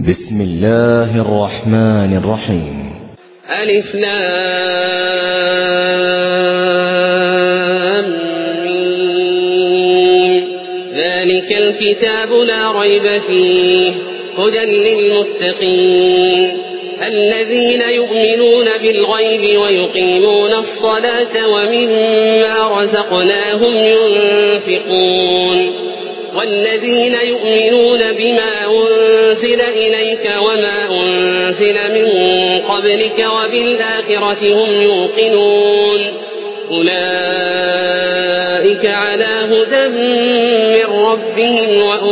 بسم الله الرحمن الرحيم. ألف لام ميم. ذلك الكتاب لا ريب فيه هدى للمتقين الذين يؤمنون بالغيب ويقيمون الصلاة ومما رزقناهم ينفقون والذين يؤمنون بما أنزل إليك وما أنزل من قبلك وبالآخرة هم يوقنون أولئك على هدى من ربهم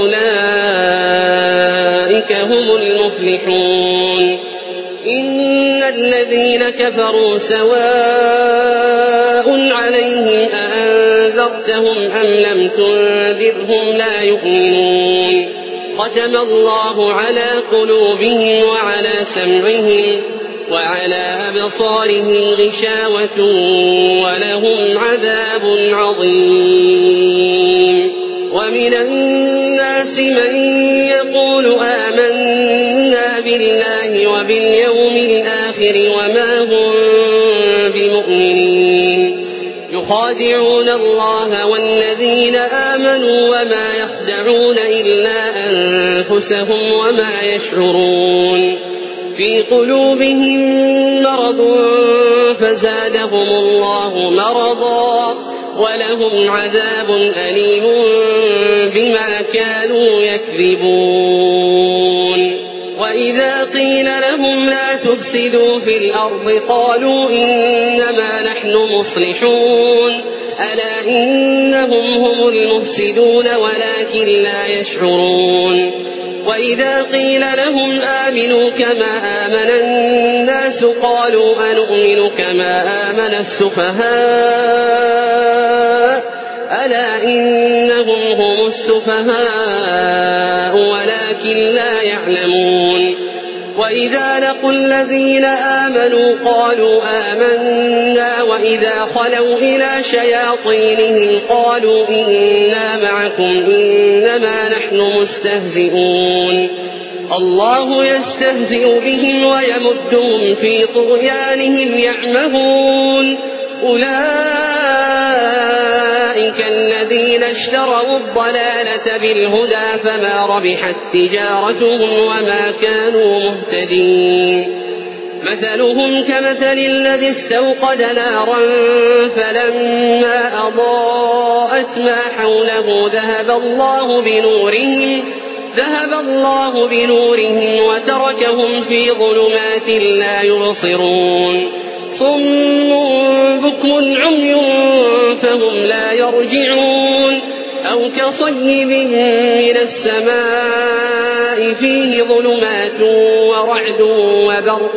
وأولئك هم المفلحون. إن الذين كفروا سواء عليهم أأنذرتهم أم لم تنذرهم لا يؤمنون ختم الله على قلوبهم وعلى سمعهم وعلى أبصارهم غشاوة ولهم عذاب عظيم. ومن الناس من يقول آمنا بالله وباليوم الآخر وما هم بمؤمنين يخادعون الله والذين آمنوا وما يخدعون إلا أنفسهم وما يشعرون. في قلوبهم مرض فزادهم الله مرضا ولهم عذاب أليم بما كانوا يكذبون. وإذا قيل لهم لا تفسدوا في الأرض قالوا إنما نحن مصلحون ألا إنهم هم المفسدون ولكن لا يشعرون. وإذا قيل لهم آمنوا كما آمن الناس قالوا أنؤمن كما آمن السفهاء ألا إنهم هم السفهاء ولكن لا يعلمون. وإذا لقوا الذين آمنوا قالوا آمنا وإذا خلوا إلى شياطينهم قالوا إنا معكم إنما نحن مستهزئون الله يستهزئ بهم ويمدهم في طغيانهم يعمهون. أولئك الذين اشتروا الضلالة بالهدى فما ربحت تجارتهم وما كانوا مهتدين. مثلهم كمثل الذي استوقد نارا فلما أضاءت ما حوله ذهب الله بنورهم وتركهم في ظلمات لا يبصرون. صم بكم عمي فهم لا يرجعون أو كصيب من السماء فيه ظلمات ورعد وبرق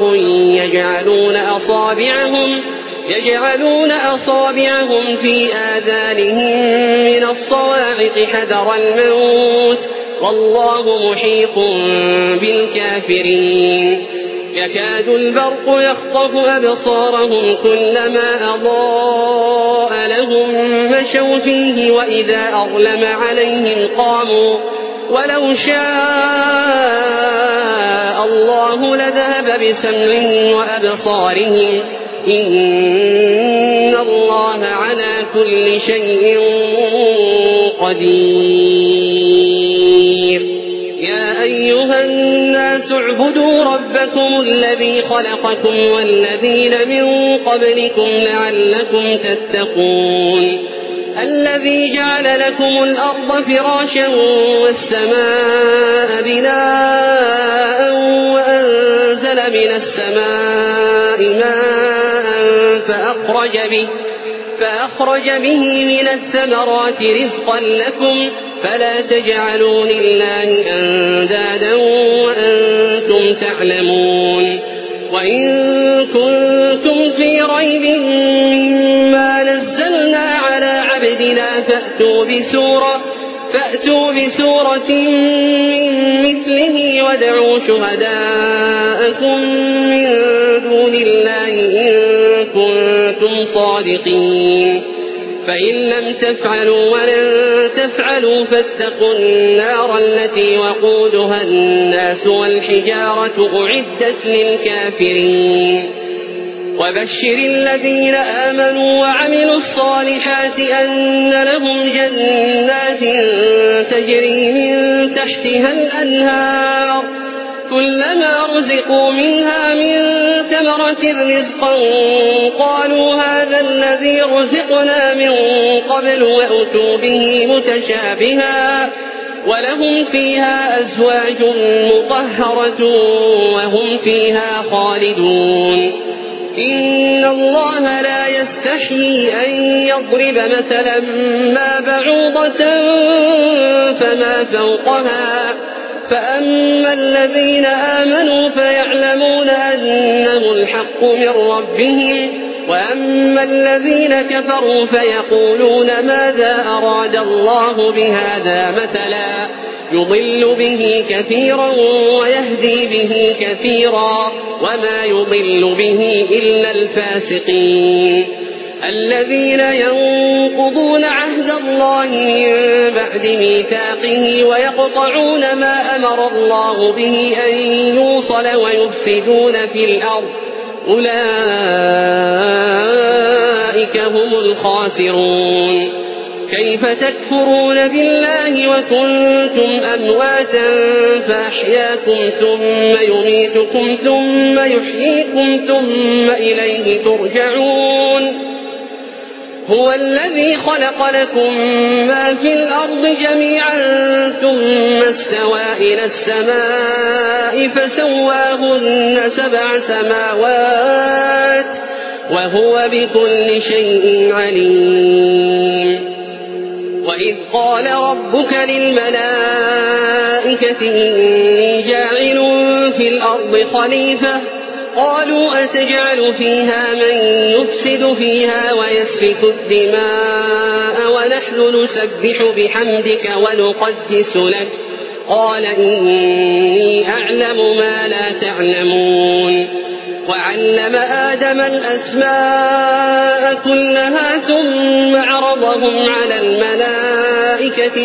يجعلون أصابعهم في آذانهم من الصواعق حذر الموت والله محيط بالكافرين. يكاد البرق يخطف أبصارهم كلما أضاء لهم مشوا فيه وإذا أظلم عليهم قاموا ولو شاء الله لذهب بسمعهم وأبصارهم إن الله على كل شيء قدير. يا أيها الناس اعبدوا ربكم الذي خلقكم والذين من قبلكم لعلكم تتقون الذي جعل لكم الأرض فراشا والسماء بناء وأنزل من السماء ماء فأخرج به من الثمرات رزقا لكم فلا تجعلوا لله أندادا وأنتم تعلمون. وإن كنتم في ريب مما نزلنا على عبدنا فأتوا بسورة من مثله وادعوا شهداءكم من دون الله إن كنتم صادقين. فإن لم تفعلوا ولن تفعلوا فاتقوا النار التي وقودها الناس والحجارة أعدت للكافرين وبشر الذين آمنوا وعملوا الصالحات أن لهم جنات تجري من تحتها الأنهار كلما رزقوا منها من ثمرة رزقا قالوا هذا الذي رزقنا من قبل وأتوا به متشابها ولهم فيها أزواج مطهرة وهم فيها خالدون إن الله لا يستحيي أن يضرب مثلا ما بعوضة فما فوقها فأما الذين آمنوا فيعلمون أنه الحق من ربهم وأما الذين كفروا فيقولون ماذا أراد الله بهذا مثلا يضل به كثيرا ويهدي به كثيرا وما يضل به إلا الفاسقين الذين ينقضون عهد الله من بعد ميثاقه ويقطعون ما أمر الله به أن يوصل ويفسدون في الأرض أولئك هم الخاسرون كيف تكفرون بالله وكنتم أمواتا فأحياكم ثم يميتكم ثم يحييكم ثم إليه ترجعون هو الذي خلق لكم ما في الأرض جميعا ثم استوى إلى السماء فسواهن 7 سماوات وهو بكل شيء عليم وإذ قال ربك للملائكة إني جاعل في الأرض خليفة قالوا أتجعل فيها من يفسد فيها ويسفك الدماء ونحن نسبح بحمدك ونقدس لك قال إني أعلم ما لا تعلمون وعلم آدم الأسماء كلها ثم عرضهم على الملائكة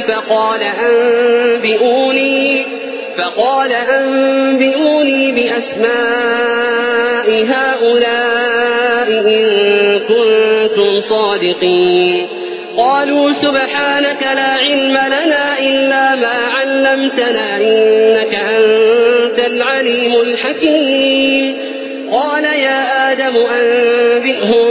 فقال أنبئوني بأسماء هؤلاء إن كنتم صادقين قالوا سبحانك لا علم لنا إلا ما علمتنا إنك أنت العليم الحكيم قال يا آدم أنبئهم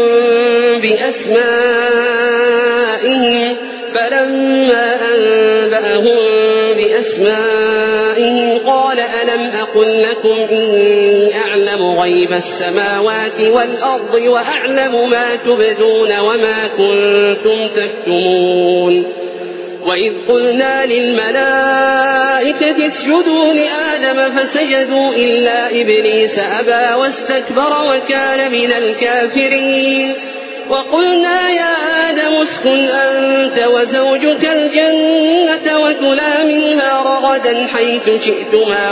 بأسمائهم فلما أنبأهم بأسمائهم قال ألم أقل لكم إني أعلم غيب السماوات والأرض وأعلم ما تبدون وما كنتم تكتمون وإذ قلنا للملائكة اسجدوا لآدم فسجدوا إلا إبليس أبى واستكبر وكان من الكافرين وقلنا يا آدم اسكن أنت وزوجك الجنة وكلا منها رغدا حيث شئتما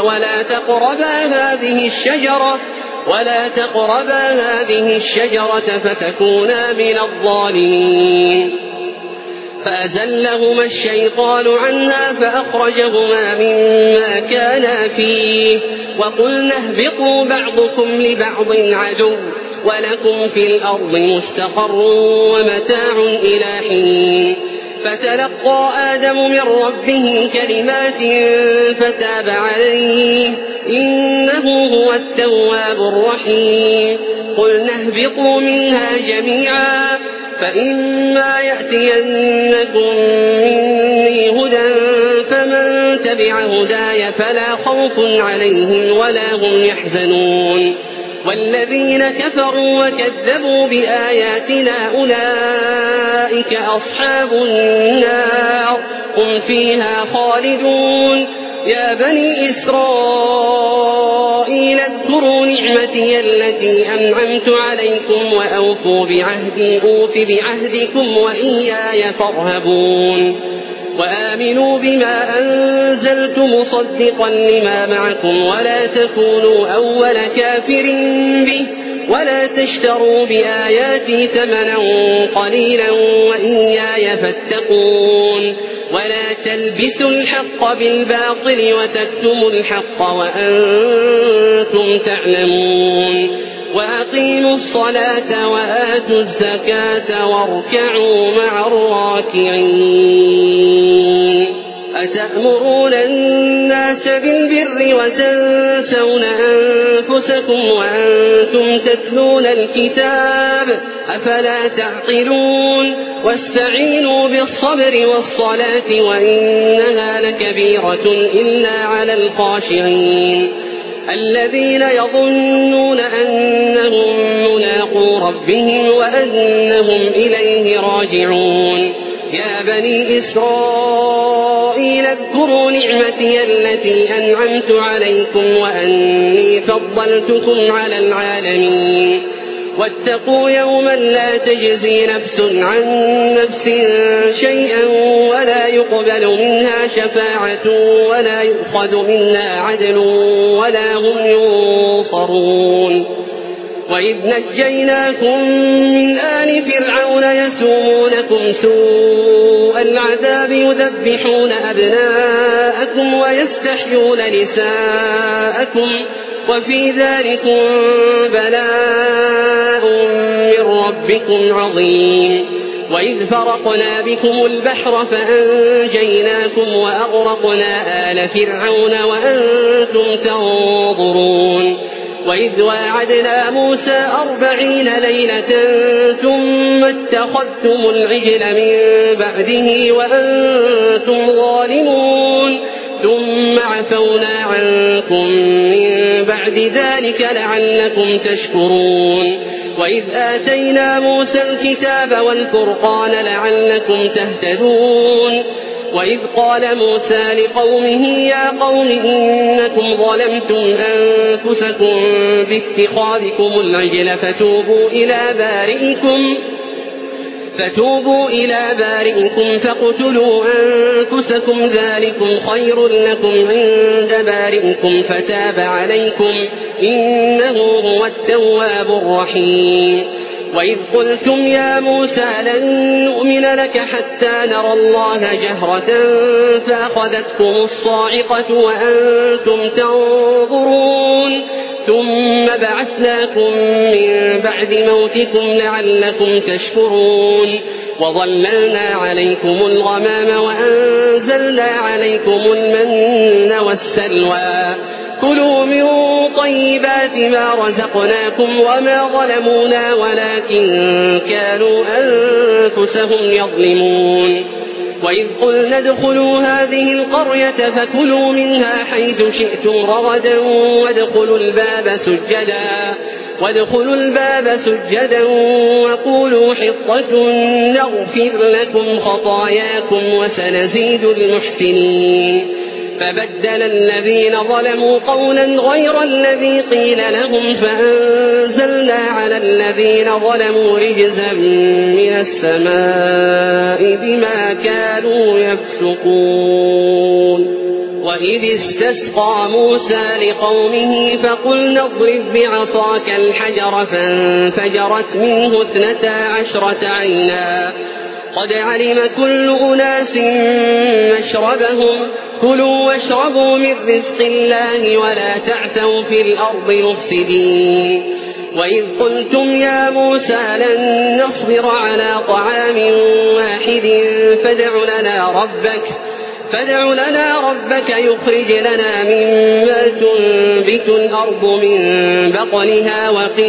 ولا تقربا هذه الشجرة فتكونا من الظالمين فأزلهما الشيطان عنها فأخرجهما مما كانا فيه وقلنا اهبطوا بعضكم لبعض عدو ولكم في الأرض مستقر ومتاع إلى حين فتلقى آدم من ربه كلمات فتاب عليه إنه هو التواب الرحيم قلنا اهبطوا منها جميعا فإما يأتينكم مني هدى فمن تبع هداي فلا خوف عليهم ولا هم يحزنون والذين كفروا وكذبوا بآياتنا أولئك أصحاب النار هم فيها خالدون يا بني إسرائيل اذكروا نعمتي التي أنعمت عليكم وأوفوا بعهدي أوف بعهدكم وإياي فارهبون وآمنوا بما أنزلت مصدقا لما معكم ولا تكونوا أول كافر به ولا تشتروا بآياتي ثمنا قليلا وإياي فاتقون ولا تلبسوا الحق بالباطل وتكتموا الحق وأنتم تعلمون وأقيموا الصلاة وآتوا الزكاة واركعوا مع الراكعين أتأمرون الناس بالبر وتنسون أنفسكم وأنتم تتلون الكتاب أفلا تعقلون واستعينوا بالصبر والصلاة وإنها لكبيرة إلا على الخاشعين الذين يظنون أنهم ملاقو ربهم وأنهم إليه راجعون يا بني إسرائيل اذكروا نعمتي التي أنعمت عليكم وأني فضلتكم على العالمين واتقوا يوما لا تجزي نفس عن نفس شيئا ولا يقبل منها شفاعة ولا يؤخذ منها عدل ولا هم ينصرون وإذ نجيناكم من آل فرعون يسومونكم سوء العذاب يذبحون أبناءكم ويستحيون نساءكم وفي ذلكم بلاء من ربكم عظيم وإذ فرقنا بكم البحر فأنجيناكم وأغرقنا آل فرعون وأنتم تنظرون وإذ واعدنا موسى 40 ليلة ثم اتخذتم العجل من بعده وأنتم ظالمون ثم عفونا عنكم من بعد ذلك لعلكم تشكرون وإذ آتينا موسى الكتاب والفرقان لعلكم تهتدون وإذ قال موسى لقومه يا قوم إنكم ظلمتم أنفسكم باتخاذكم العجل فتوبوا إلى بارئكم فاقتلوا أنفسكم ذلكم خير لكم عند بارئكم فتاب عليكم إنه هو التواب الرحيم وإذ قلتم يا موسى لن نؤمن لك حتى نرى الله جهرة فأخذتكم الصاعقة وأنتم تنظرون ثم بعثناكم من بعد موتكم لعلكم تشكرون وظللنا عليكم الغمام وأنزلنا عليكم المن والسلوى كلوا من طيبات ما رزقناكم وما ظلمونا ولكن كانوا أنفسهم يظلمون وإذ قلنا ادخلوا هذه القرية فكلوا منها حيث شئتم رغدا وادخلوا الباب سجدا وقولوا حطة نغفر لكم خطاياكم وسنزيد المحسنين فبدل الذين ظلموا قولا غير الذي قيل لهم فأنزلنا على الذين ظلموا رجزا من السماء بما كانوا يفسقون وإذ استسقى موسى لقومه فقلنا اضرب بعصاك الحجر فانفجرت منه 12 عينا قد علم كل أناس مشربهم كلوا واشربوا من رزق الله ولا تعثوا في الأرض مفسدين وإذ قلتم يا موسى لن نصبر على طعام واحد فادع لنا ربك يخرج لنا مما تنبت الأرض من بقلها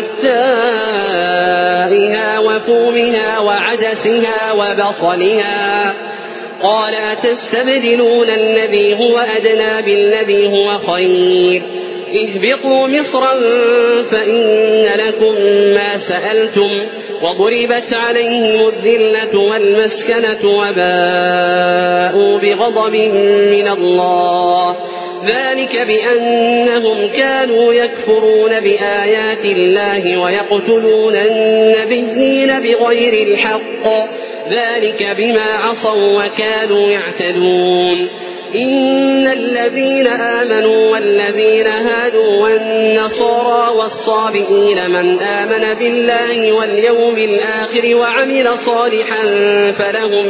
وقثائها وفومها وعدسها وبصلها قال أتستبدلون الذي هو أدنى بالذي هو خير اهبطوا مصرا فإن لكم ما سألتم وضربت عليهم الذلة والمسكنة وباءوا بغضب من الله ذلك بأنهم كانوا يكفرون بآيات الله ويقتلون النبيين بغير الحق ذلك بما عصوا وكانوا يعتدون إن الذين آمنوا والذين هادوا والنصارى والصابئين من آمن بالله واليوم الآخر وعمل صالحا فلهم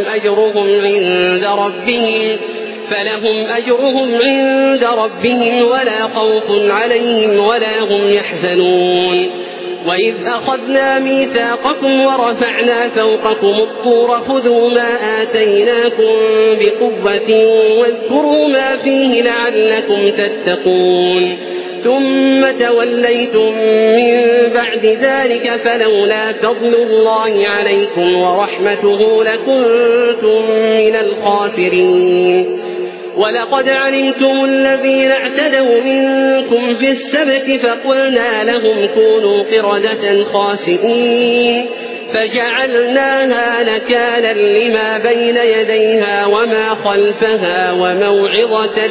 أجرهم عند ربهم ولا خوف عليهم ولا هم يحزنون. وإذ أخذنا ميثاقكم ورفعنا فوقكم الطور خذوا ما آتيناكم بقوة واذكروا ما فيه لعلكم تتقون ثم توليتم من بعد ذلك فلولا فضل الله عليكم ورحمته لكنتم من الخاسرين. ولقد علمتم الذين اعتدوا منكم في السبت فقلنا لهم كونوا قردة خاسئين فجعلناها نكالا لما بين يديها وما خلفها وموعظة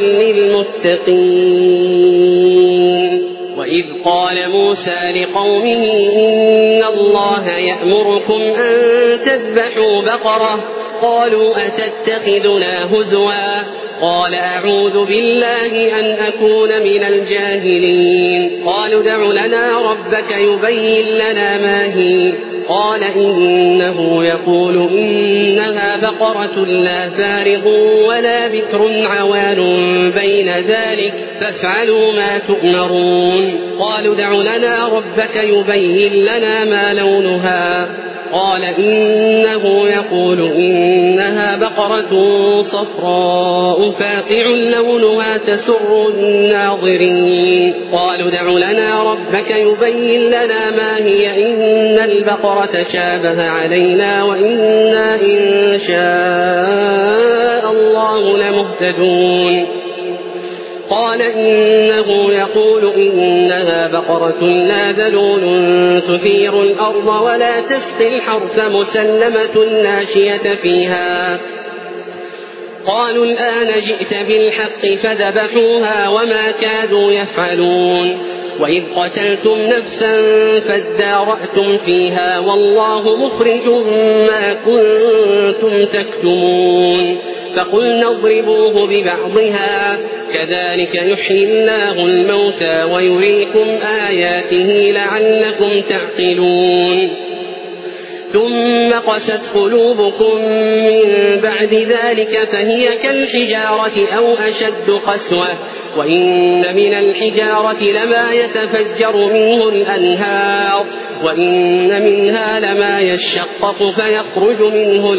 للمتقين. وإذ قال موسى لقومه إن الله يأمركم أن تذبحوا بقرة قالوا أتتخذنا هزوا قال أعوذ بالله أن أكون من الجاهلين. قالوا ادع لنا ربك يبين لنا ما هي قال إنه يقول إنها بقرة لا فارض ولا بكر عوان بين ذلك فافعلوا ما تؤمرون. قالوا ادع لنا ربك يبين لنا ما لونها قال إنه يقول إنها بقرة صفراء فاقع لونها تسر الناظرين. قالوا ادع لنا ربك يبين لنا ما هي إن البقرة شابه علينا وإنا إن شاء الله لمهتدون. قال إنه يقول إنها بقرة لا ذلول تثير الأرض ولا تسقي الحرث مسلمة لا شية فيها. قالوا الآن جئت بالحق فذبحوها وما كادوا يفعلون. وإذ قتلتم نفسا فادارأتم فيها والله مخرج ما كنتم تكتمون. فقلنا اضربوه ببعضها كذلك يحيي الله الموتى ويريكم آياته لعلكم تعقلون. ثم قست قلوبكم من بعد ذلك فهي كالحجارة أو أشد قسوة وإن من الحجارة لما يتفجر منه الأنهار وإن منها لما يشقق فيخرج منه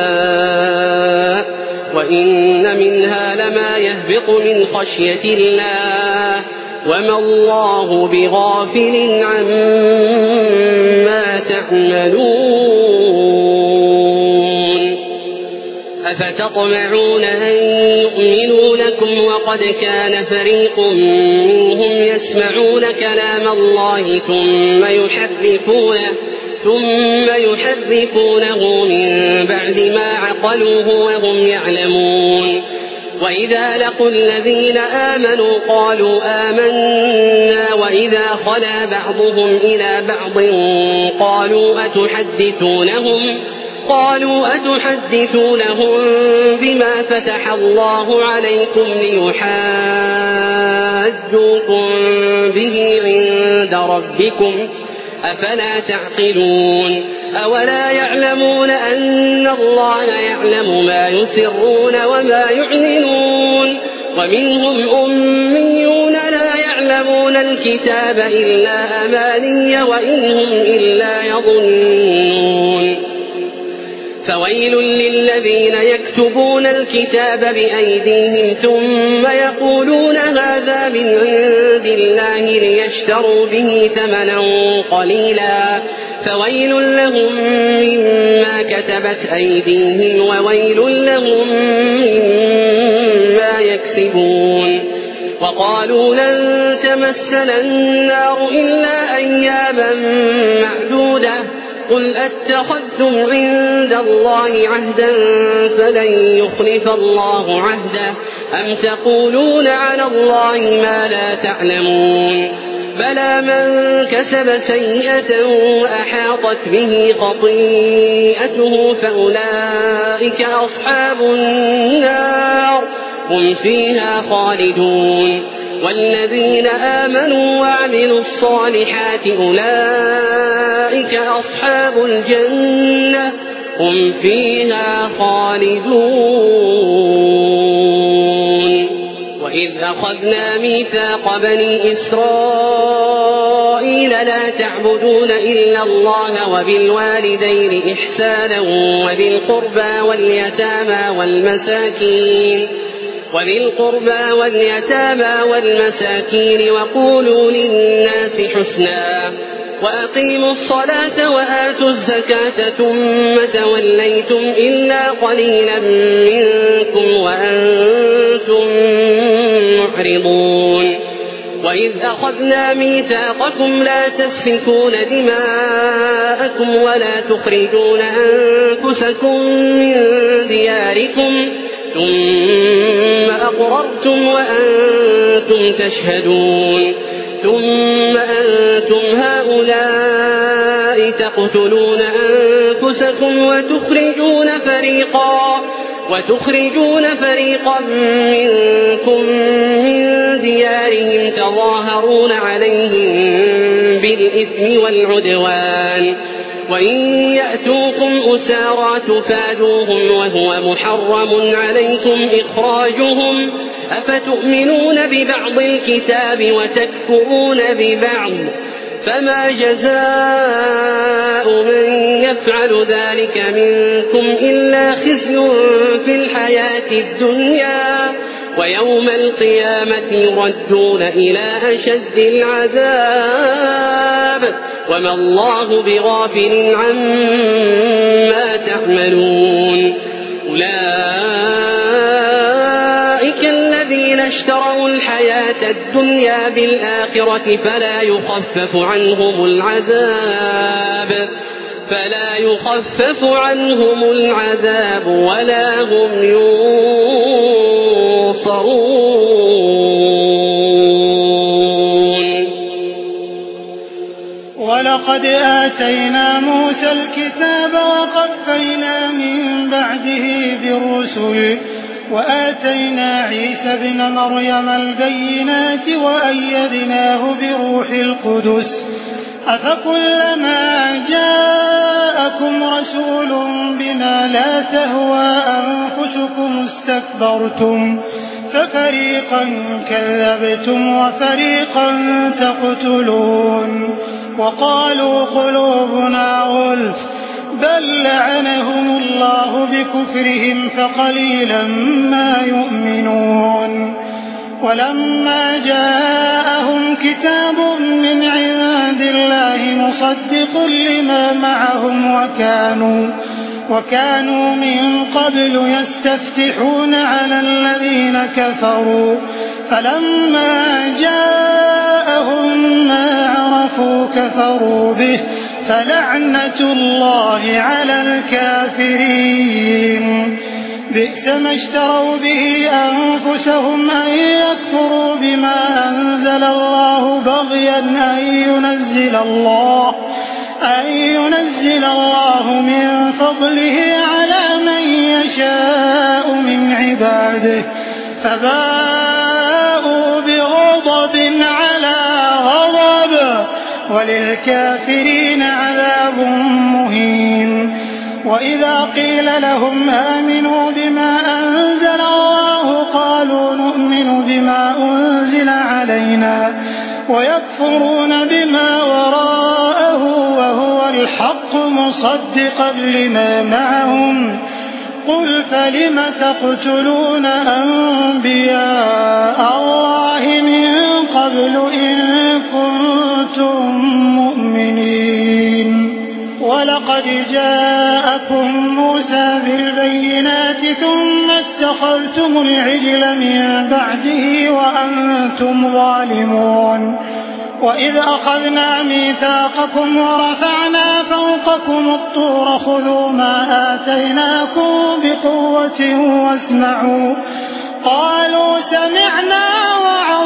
الماء وإن منها لما يهبط من خشية الله وما الله بغافل عما تعملون. أفتطمعون أن يؤمنوا لكم وقد كان فريق منهم يسمعون كلام الله ثم يحرفونه من بعد ما عقلوه وهم يعلمون. وإذا لقوا الذين آمنوا قالوا آمنا وإذا خلا بعضهم إلى بعض قالوا أتحدثونهم بما فتح الله عليكم ليحاجوكم به عند ربكم أفلا تعقلون. أولا يعلمون أن الله يعلم ما يسرون وما يعلنون. ومنهم أميون لا يعلمون الكتاب إلا أماني وإنهم إلا يظنون. فويل للذين يكتبون الكتاب بأيديهم ثم يقولون هذا من عند الله ليشتروا به ثمنا قليلا فويل لهم مما كتبت أيديهم وويل لهم مما يكسبون. وقالوا لن تمسنا النار إلا أياما معدودة قل أتخذتم عند الله عهدا فلن يخلف الله عهده أم تقولون على الله ما لا تعلمون. بلى من كسب سيئة وأحاطت به خطيئته فأولئك أصحاب النار هم فيها خالدون والذين آمنوا وعملوا الصالحات أولئك أصحاب الجنة هم فيها خالدون وإذ أخذنا ميثاق بني إسرائيل لا تعبدون إلا الله وبالوالدين إحسانا وذي القربى واليتامى والمساكين وقولوا للناس حسنا وأقيموا الصلاة وآتوا الزكاة ثم توليتم إلا قليلا منكم وأنتم معرضون وإذ أخذنا ميثاقكم لا تسفكون دماءكم ولا تخرجون أنفسكم من دياركم ثم أقررتم وأنتم تشهدون ثم أنتم هؤلاء تقتلون أنفسكم وتخرجون فريقا منكم من ديارهم تظاهرون عليهم بالإثم والعدوان وإن يأتوكم أسارى تفادوهم وهو محرم عليكم إخراجهم أفتؤمنون ببعض الكتاب وتكفرون ببعض فما جزاء من يفعل ذلك منكم إلا خزي في الحياة الدنيا ويوم القيامة يردون إلى أشد العذاب وما الله بغافل عما تعملون أولئك الذين اشتروا الحياة الدنيا بالآخرة فلا يخفف عنهم العذاب ولا هم ينصرون. ولقد آتينا موسى الكتاب وقفينا من بعده بالرسل وآتينا عيسى ابن مريم البينات وأيدناه بروح القدس أفكلما جاءكم رسول بما لا تهوى أنفسكم استكبرتم ففريقا كذبتم وفريقا تقتلون وقالوا قلوبنا غلف بل لعنهم الله بكفرهم فقليلا ما يؤمنون ولما جاءهم كتاب من عند الله مصدق لما معهم وكانوا من قبل يستفتحون على الذين كفروا فلما جاءهم ما عرفوا كفروا به فلعنة الله على الكافرين بئس ما اشتروا به أنفسهم أن يكفروا بما أنزل الله بغيا أن ينزل الله من فضله على من يشاء من عباده فباءوا بغضب على غضب وللكافرين عذاب مهين. وإذا قيل لهم آمنوا بما أنزل الله قالوا نؤمن بما أنزل علينا ويكفرون بما وراءه وهو الحق مصدقا لما معهم قل فلم تقتلون أنبياء الله من قبل إن كنتم مؤمنين. ولقد جاءكم موسى بالبينات ثم اتخذتم العجل من بعده وأنتم ظالمون. وإذ أخذنا ميثاقكم ورفعنا فوقكم الطور خذوا ما آتيناكم بقوة واسمعوا قالوا سمعنا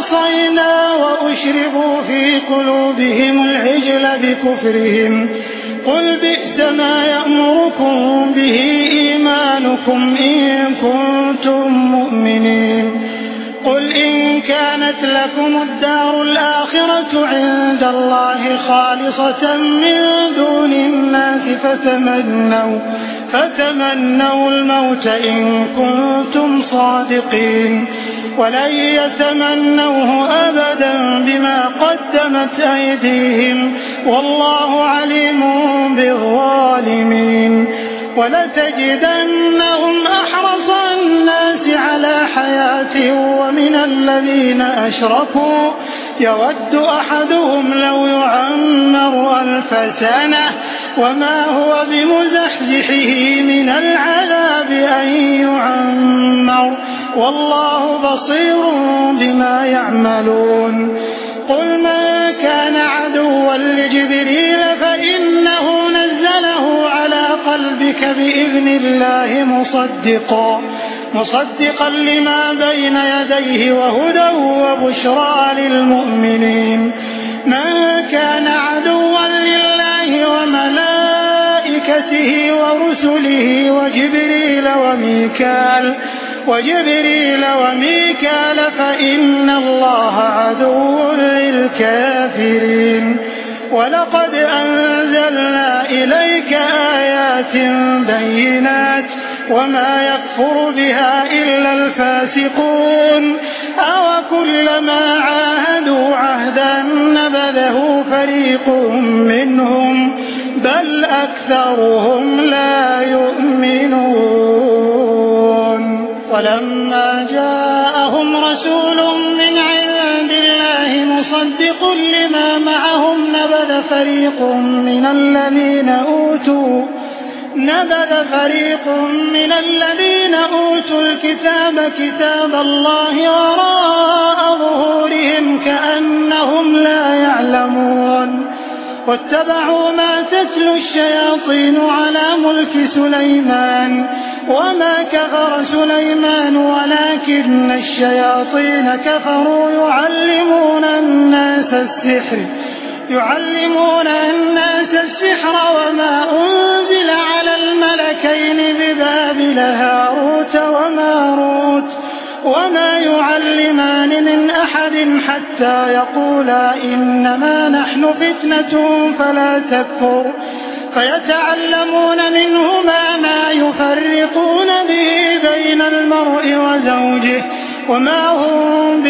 وعصينا وأشربوا في قلوبهم العجل بكفرهم قل بئس ما يأمركم به إيمانكم إن كنتم مؤمنين. قل إن كانت لكم الدار الآخرة عند الله خالصة من دون الناس فتمنوا الموت إن كنتم صادقين ولن يتمنوه أبدا بما قدمت أيديهم والله عليم بالظالمين. ولتجدنهم أحرص الناس على حياة ومن الذين أشركوا يود أحدهم لو يعمر 1000 سنة وما هو بمزحزحه من العذاب أن يعمر والله بصير بما يعملون. قل من كان عدوا لجبريل فإنه نزله على قلبك بإذن الله مصدقا لما بين يديه وهدى وبشرى للمؤمنين. من كان عدوا لله وملائكته ورسله وجبريل وميكال فإن الله عدو للكافرين. ولقد أنزلنا إليك آيات بينات وما يكفر بها إلا الفاسقون. أوكلما عاهدوا عهدا نبذه فريق منهم بل أكثرهم لا يؤمنون. ولما جاءهم رسول من عند الله مصدق لما معهم نبذ فريق من الذين أوتوا الكتاب كتاب الله وراء ظهورهم كأنهم لا يعلمون. واتبعوا ما تتلو الشياطين على ملك سليمان وما كفر سليمان ولكن الشياطين كفروا يعلمون الناس السحر وما أنزل على الملكين ببابل هاروت وماروت وما يعلمان من أحد حتى يقولا إنما نحن فتنة فلا تكفر فيتعلمون منهما ما يفرقون به بين المرء وزوجه وما هم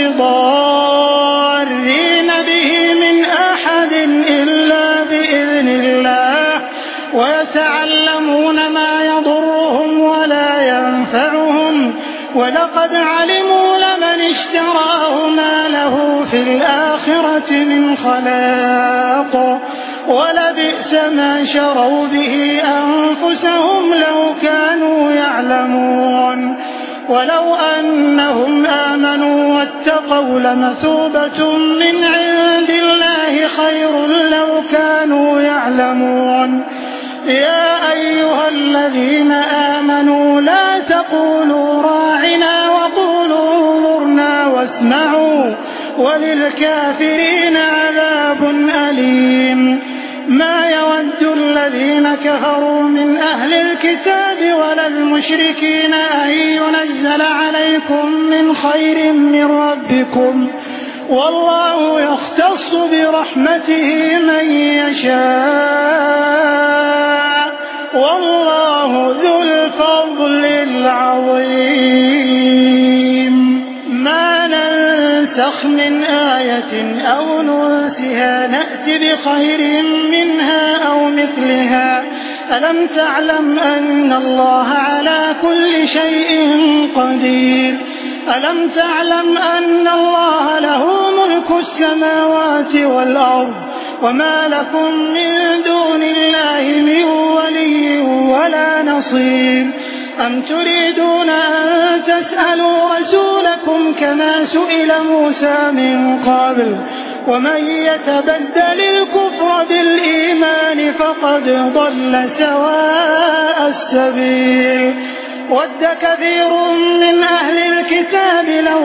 بضارين به من أحد إلا بإذن الله ويتعلمون ما يضرهم ولا ينفعهم ولقد علموا لمن اشتراه ما له في الآخرة من خلاق ولبئس ما شروا به أنفسهم لو كانوا يعلمون. ولو أنهم آمنوا واتقوا لمثوبة من عند الله خير لو كانوا يعلمون. يا أيها الذين آمنوا لا تقولوا راعنا وقولوا انظرنا واسمعوا وللكافرين عذاب أليم. ما يود الذين كفروا من أهل الكتاب ولا المشركين أن ينزل عليكم من خير من ربكم والله يختص برحمته من يشاء والله ذو الفضل العظيم. ما ننسخ من آية أو ننسها نأت بخير منها أو مثلها. ألم تعلم أن الله على كل شيء قدير. ألم تعلم أن الله له ملك السماوات والأرض وما لكم من دون الله من ولي ولا نصير. أم تريدون أن تسألوا رسولكم كما سئل موسى من قبل ومن يتبدل الكفر بالإيمان فقد ضل سواء السبيل. ود كثير من أهل الكتاب لو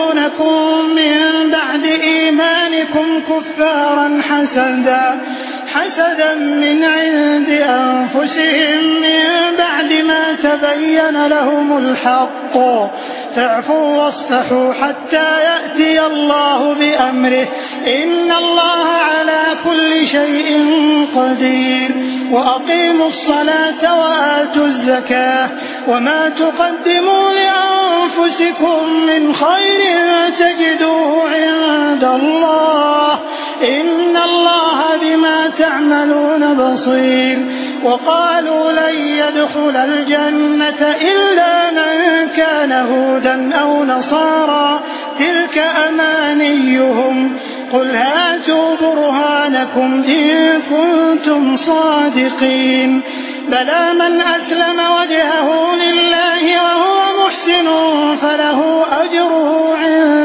يردونكم من بعد إيمانكم كفارا حسدا من عند أنفسهم من بعد ما تبين لهم الحق فاعفوا واصفحوا حتى يأتي الله بأمره إن الله على كل شيء قدير وأقيموا الصلاة وآتوا الزكاة وما تقدموا لأنفسكم من خير تجدوه عند الله إن الله بما تعملون بصير وقالوا لن يدخل الجنة إلا من كان هودا أو نصارى تلك أمانيهم قل هاتوا برهانكم إن كنتم صادقين بلى من أسلم وجهه لله وهو محسن فله أجره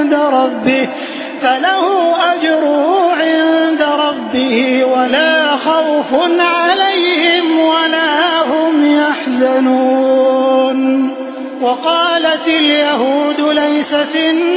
عند ربه ولا خوف عليهم ولا هم يحزنون وقالت اليهود ليست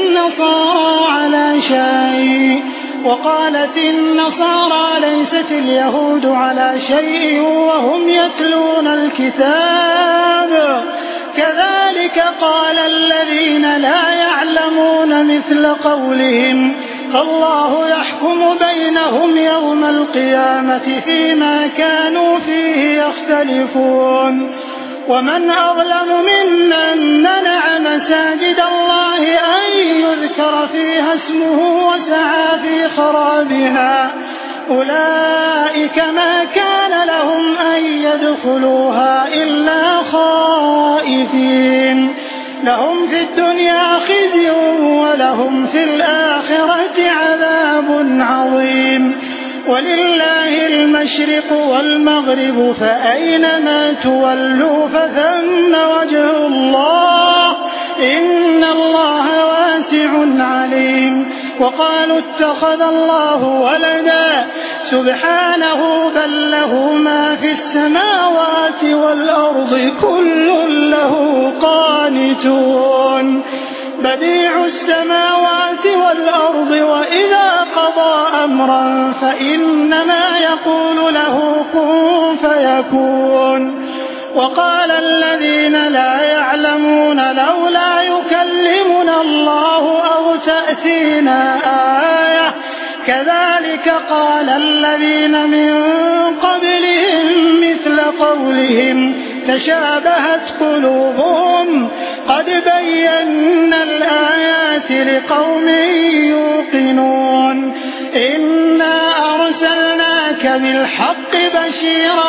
اليهود على شيء وهم يتلون الكتاب كذلك قال الذين لا يعلمون مثل قولهم فالله يحكم بينهم يوم القيامة فيما كانوا فيه يختلفون ومن أظلم ممن منع مساجد الله أن يذكر فيها اسمه وسعى في خرابها أولئك ما كان لهم أن يدخلوها إلا خائفين لهم في الدنيا خزي ولهم في الآخرة عذاب عظيم ولله المشرق والمغرب فأينما تولوا فثم وجه الله إن الله واسع عليم وقالوا اتخذ الله ولدا سبحانه بل له ما في السماوات والأرض كل له قانتون بديع السماوات والأرض وإذا قضى أمرا فإنما يقول له كن فيكون وقال الذين لا يعلمون لولا يكلمنا الله أو تأتينا آية كذلك قال الذين من قبلهم مثل قولهم تشابهت قلوبهم قد بينا الآيات لقوم يوقنون إنا أرسلناك بالحق بشيرا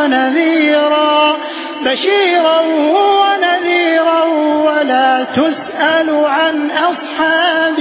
ونذيرا ولا تسأل عن أصحاب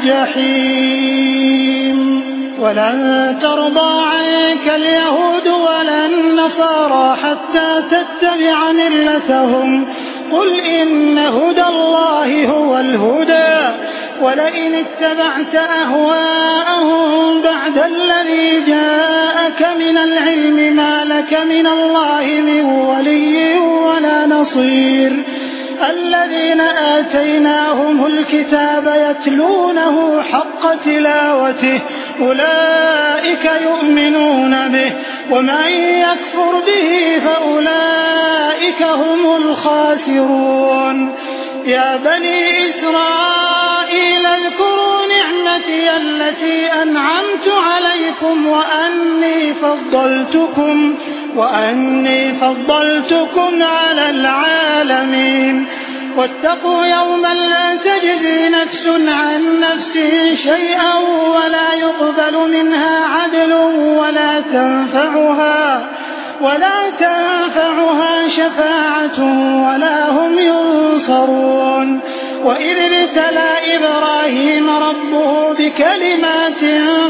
الجحيم ولن ترضى عنك اليهود ولا النصارى حتى تتبع ملتهم قل إن هدى الله هو الهدى ولئن اتبعت أهواءهم بعد الذي جاءك من العلم ما لك من الله من ولي ولا نصير الذين آتيناهم الكتاب يتلونه حق تلاوته أولئك يؤمنون به ومن يكفر به فأولئك هم الخاسرون يا بني إسرائيل اذكروا نعمتي التي أنعمت عليكم وأني فضلتكم على العالمين واتقوا يوما لا تجزي نفس عن نفس شيئا ولا يقبل منها عدل ولا تنفعها شفاعة ولا هم ينصرون وإذ ابتلى إبراهيم ربه بكلمات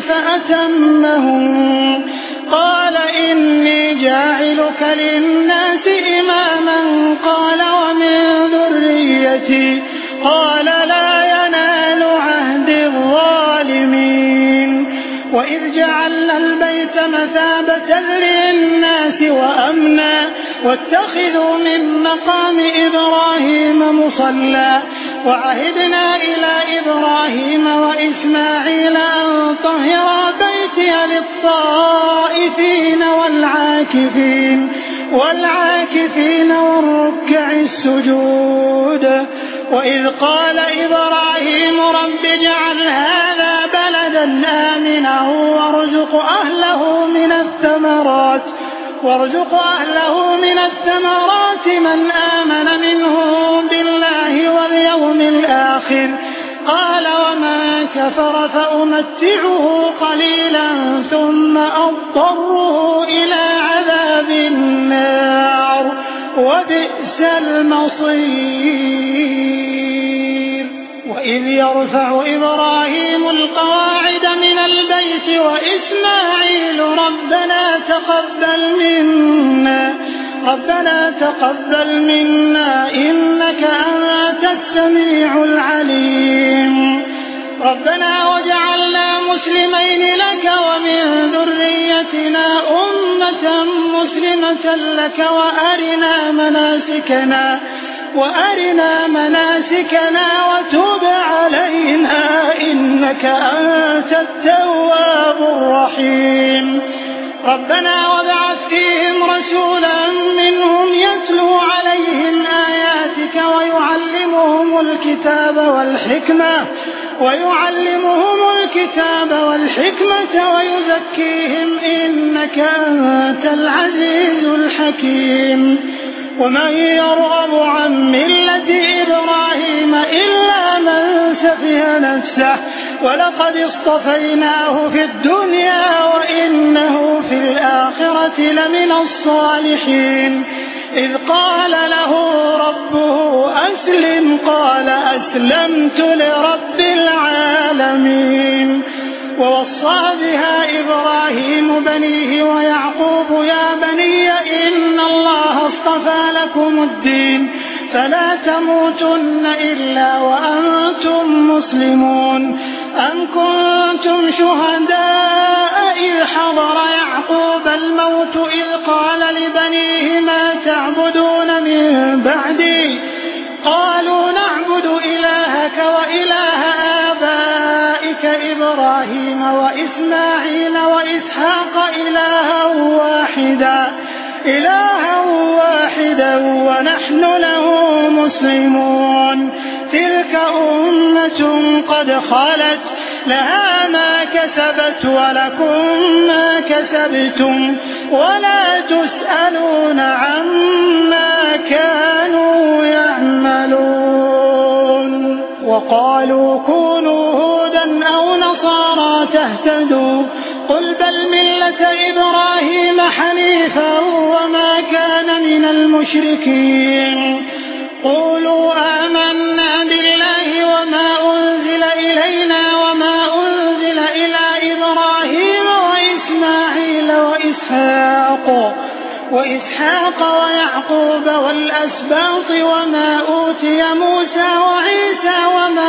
فأتمهن قال إني جاعلك للناس إماما قال ومن ذريتي قال لا ينال عهد الظالمين وإذ جعلنا البيت مثابة للناس وأمنا واتخذوا من مقام إبراهيم مصلى وعهدنا إلى إبراهيم وإسماعيل أن طهرا بيتي أوتي للطائفين والعاكفين والركع السجود. وإذ قال إبراهيم رب اجعل هذا بلدا آمنا وارزق أهله من الثمرات من آمن منهم بالله واليوم الآخر. قال ومن كفر فأمتعه قليلا ثم أضطره إلى عذاب النار وبئس المصير. وإذ يرفع إبراهيم القواعد من البيت وإسماعيل ربنا تقبل منا إنك أنت السميع العليم. ربنا واجعلنا مسلمين لك ومن ذريتنا أمة مسلمة لك وأرنا مناسكنا وتب علينا إنك أنت التواب الرحيم. ربنا وابعث فيهم رسولا منهم يتلو عليهم آياتك ويعلمهم الكتاب والحكمة ويزكيهم إنك أنت العزيز الحكيم. ومن يرغب عن ملة إبراهيم إلا من سفه نفسه ولقد اصطفيناه في الدنيا وإنه في الآخرة لمن الصالحين. إذ قال له ربه أسلم قال أسلمت لرب العالمين. ووصى بها إبراهيم بنيه ويعقوب يا بني إن الله اصطفى لكم الدين فلا تموتن إلا وأنتم مسلمون. أم كنتم شهداء إذ حضر يعقوب الموت إذ قال لبنيه ما تعبدون من بعدي قالوا نعبد إلهك وإله آبائك إبراهيم وإسماعيل وإسحاق إلها واحدا ونحن له مسلمون. تلك أمة قد خلت لها ما كسبت ولكم ما كسبتم ولا تسألون عما كانوا يعملون. وقالوا كونوا هودا أو نصارى تهتدوا قل بل ملة إبراهيم حنيفا وما كان من المشركين. قولوا آمنا بالله وما أنزل إلينا وما أنزل إلى إبراهيم وإسماعيل وإسحاق ويعقوب والأسباط وما أوتي موسى وعيسى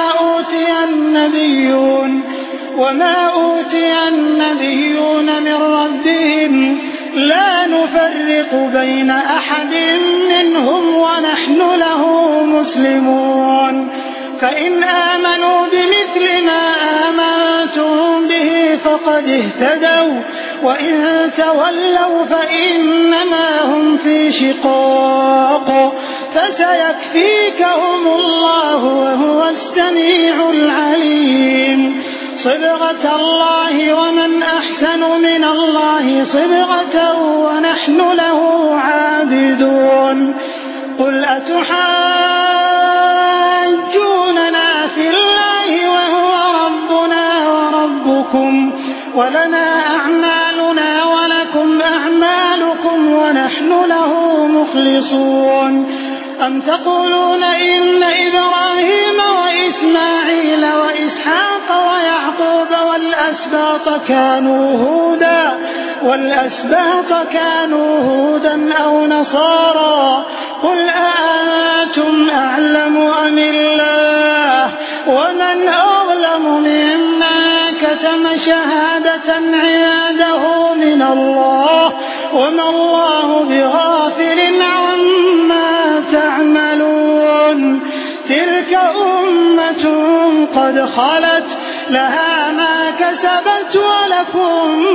وما أوتي النبيون من ربهم لا نفرق بين أحد منهم ونحن له مسلمون. فإن آمنوا بمثل ما آمنتم به فقد اهتدوا وإن تولوا فإنما هم في شقاق فسيكفيكهم الله وهو السميع العليم. صبغة الله ومن أحسن من الله صبغة ونحن له عابدون. قل أتحاجوننا في الله وهو ربنا وربكم ولنا أعمالنا ولكم أعمالكم ونحن له مخلصون. أم تقولون إن إبراهيم وإسماعيل وإسحاق ويعقوب والأسباط كانوا هودا أو نصارى قل أأنتم أعلم أم الله ومن أظلم ممن كتم شهادة عنده من الله وما الله بغافل عما تعملون. تلك أمة قد خلت لها ما كسبت ولكم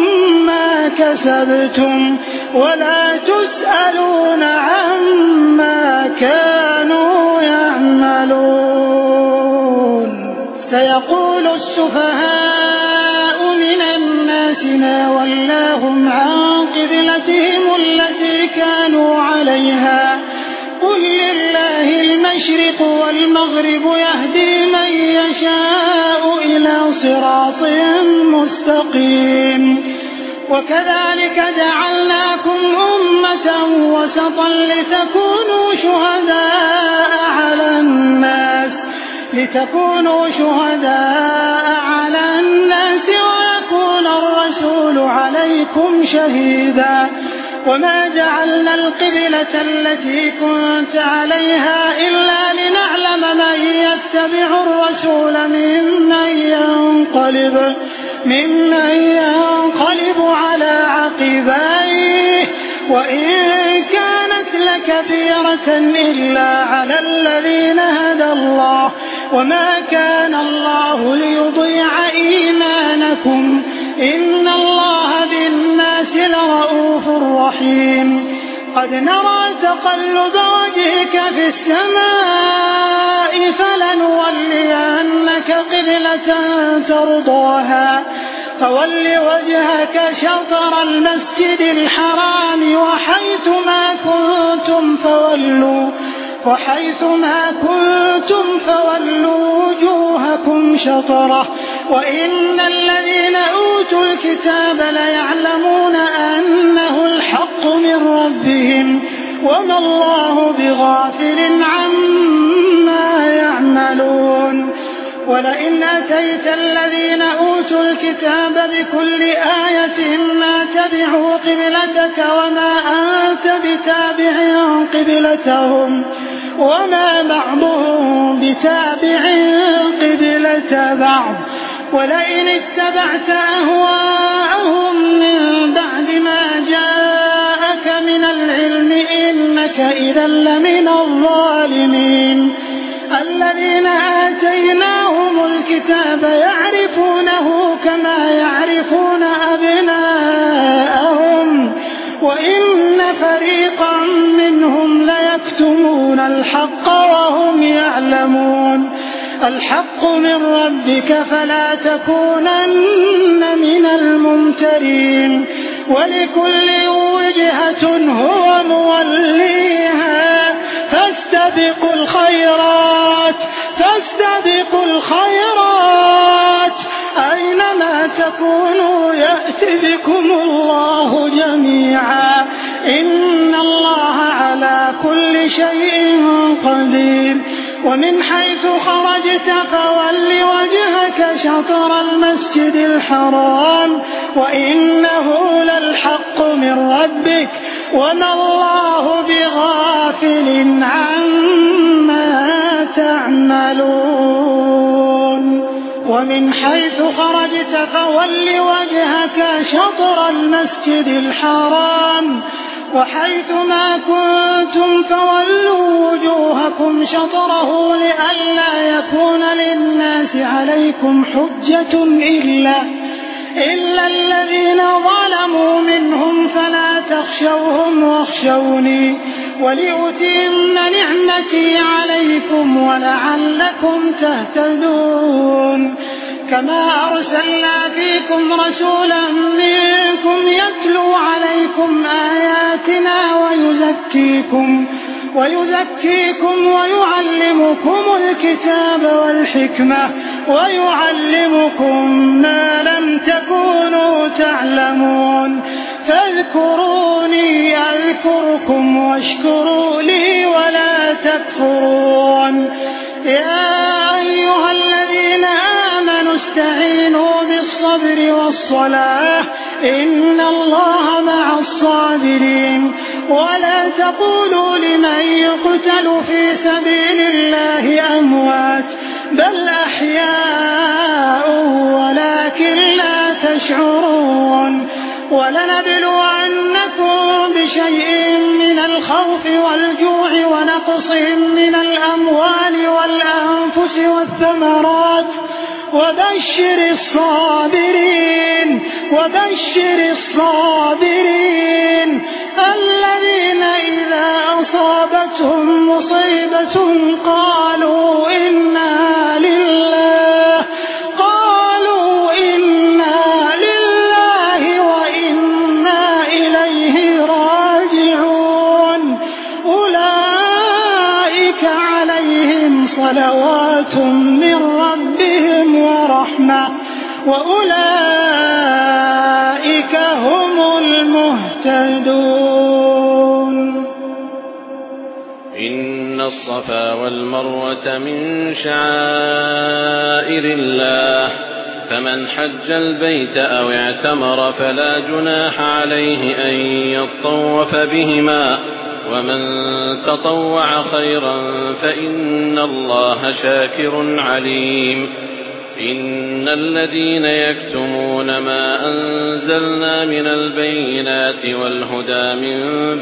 كسبتم ولا تسألون عما كانوا يعملون. سيقول السفهاء من الناس ما ولاهم عن قبلتهم التي كانوا عليها قل لله المشرق والمغرب يهدي من يشاء إلى صراط مستقيم. وكذلك جعلناكم أمة وسطا لتكونوا شهداء على الناس ويكون الرسول عليكم شهيدا. وما جعلنا القبلة التي كنت عليها إلا لنعلم من يتبع الرسول ممن ينقلب على عقبيه وإن كانت لكبيرة إلا على الذين هدى الله وما كان الله ليضيع إيمانكم إن الله بالناس لرؤوف رحيم. قد نرى تقلب وجهك في السماء فلنولينك قبلة ترضاها فول وجهك شطر المسجد الحرام وحيثما كنتم فولوا وجوهكم شطره وإن الذين أوتوا الكتاب ليعلمون أنه الحق من ربهم وما الله بغافل عما يعملون. ولئن أتيت الذين أوتوا الكتاب بكل آية ما تبعوا قبلتك وما أنت بتابع قبلتهم وما بعضهم بتابع قبلة بعض. ولئن اتبعت أهواءهم من بعد ما جاءك من العلم إنك إذا لمن الظالمين. الذين آتيناهم الكتاب يعرفونه كما يعرفون أبناءهم وإن فريقا منهم ليكتمون الحق وهم يعلمون. الحق من ربك فلا تكونن من الممترين. ولكل وجهة هو موليها فاستبقوا الخيرات أينما تكونوا يأت بكم الله جميعا إن الله على كل شيء قدير. ومن حيث خرجت فول وجهك شطر المسجد الحرام وإنه للحق من ربك وما الله بغافل عما تعملون. ومن حيث خرجت فول وجهك شطر المسجد الحرام وحيثما كنتم فولوا وجوهكم شطره لئلا يكون للناس عليكم حجة إلا الذين ظلموا منهم فلا تخشوهم واخشوني ولأتم نعمتي عليكم ولعلكم تهتدون. كما أرسلنا فيكم رسولا منكم يتلو عليكم آياتنا ويزكيكم ويعلمكم الكتاب والحكمة ويعلمكم ما لم تكونوا تعلمون. فاذكروني أذكركم واشكروا لي ولا تكفرون. يا أيها الذين آمنوا استعينوا بالصبر والصلاة إن الله مع الصابرين. ولا تقولوا لمن يقتل في سبيل الله أموات بل أحياء ولكن لا تشعرون. ولنبلونكم بشيء من الخوف والجوع ونقص من الأموال والأنفس والثمرات وبشر الصابرين الذين إذا أصابتهم مصيبة قالوا إنا لله وإنا إليه راجعون أولئك عليهم صلوات من ربهم ورحمة وأولئك هم المهتدون. إن الصفا والمروة من شعائر الله فمن حج البيت أو اعتمر فلا جناح عليه أن يطوف بهما ومن تطوع خيرا فإن الله شاكر عليم. إن الذين يكتمون ما أنزلنا من البينات والهدى من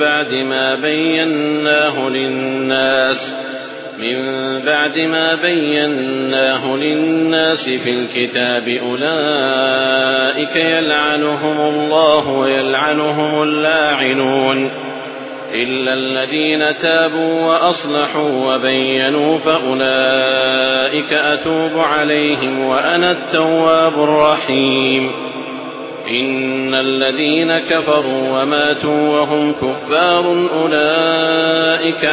بعد ما بيناه للناس في الكتاب أولئك يلعنهم الله ويلعنهم اللاعنون إلا الذين تابوا وأصلحوا وبينوا فأولئك أتوب عليهم وأنا التواب الرحيم. إن الذين كفروا وماتوا وهم كفار أولئك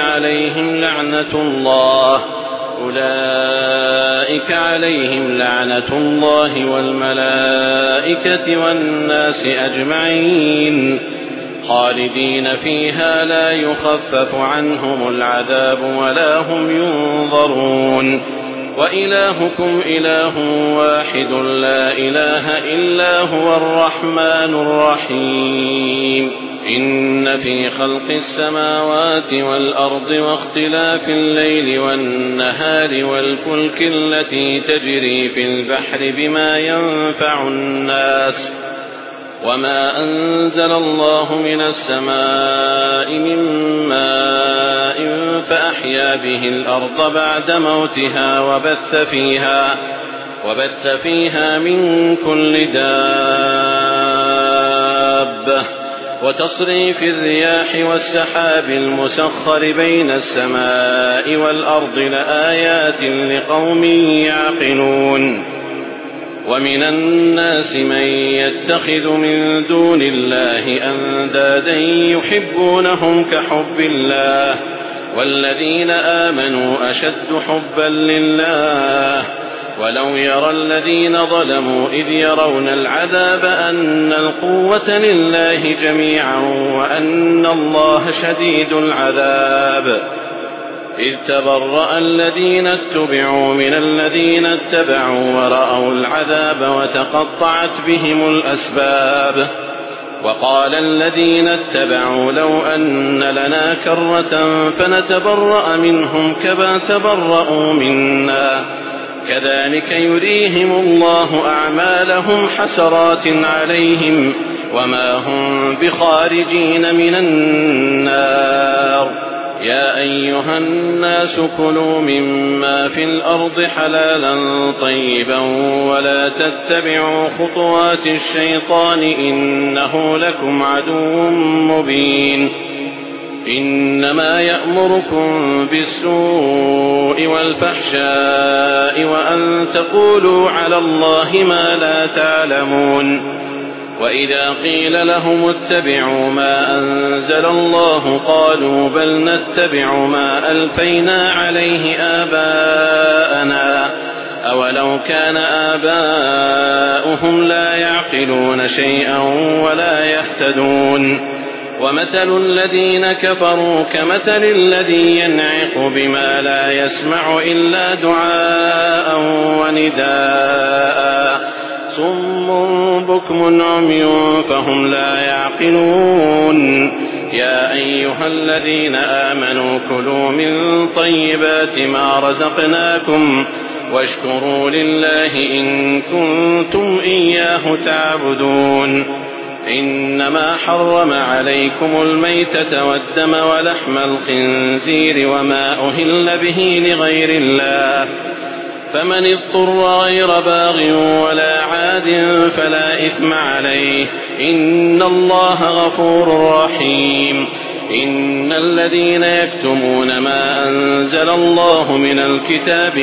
عليهم لعنة الله والملائكة والناس أجمعين خالدين فيها لا يخفف عنهم العذاب ولا هم ينظرون. وإلهكم إله واحد لا إله إلا هو الرحمن الرحيم. إن في خلق السماوات والأرض واختلاف الليل والنهار والفلك التي تجري في البحر بما ينفع الناس وما أنزل الله من السماء من ماء فأحيا به الأرض بعد موتها وبث فيها من كل دابة وتصريف الرياح والسحاب المسخر بين السماء والأرض لآيات لقوم يعقلون. ومن الناس من يتخذ من دون الله أندادا يحبونهم كحب الله والذين آمنوا أشد حبا لله ولو يرى الذين ظلموا إذ يرون العذاب أن القوة لله جميعا وأن الله شديد العذاب. إذ تبرأ الذين اتبعوا من الذين اتبعوا ورأوا العذاب وتقطعت بهم الأسباب. وقال الذين اتبعوا لو أن لنا كرة فنتبرأ منهم كما تبرأوا منا كذلك يريهم الله أعمالهم حسرات عليهم وما هم بخارجين من النار. يا أيها الناس كلوا مما في الأرض حلالا طيبا ولا تتبعوا خطوات الشيطان إنه لكم عدو مبين. إنما يأمركم بالسوء والفحشاء وأن تقولوا على الله ما لا تعلمون. وإذا قيل لهم اتبعوا ما أنزل الله قالوا بل نتبع ما ألفينا عليه آباءنا أولو كان آباؤهم لا يعقلون شيئا ولا يهتدون. ومثل الذين كفروا كمثل الذي ينعق بما لا يسمع إلا دعاء ونداء صم بكم عمي فهم لا يعقلون. يا أيها الذين آمنوا كلوا من طيبات ما رزقناكم واشكروا لله إن كنتم إياه تعبدون. إنما حرم عليكم الميتة والدم ولحم الخنزير وما أهل به لغير الله فمن اضطر غير باغ ولا عاد فلا إثم عليه إن الله غفور رحيم. إن الذين يكتمون ما أنزل الله من الكتاب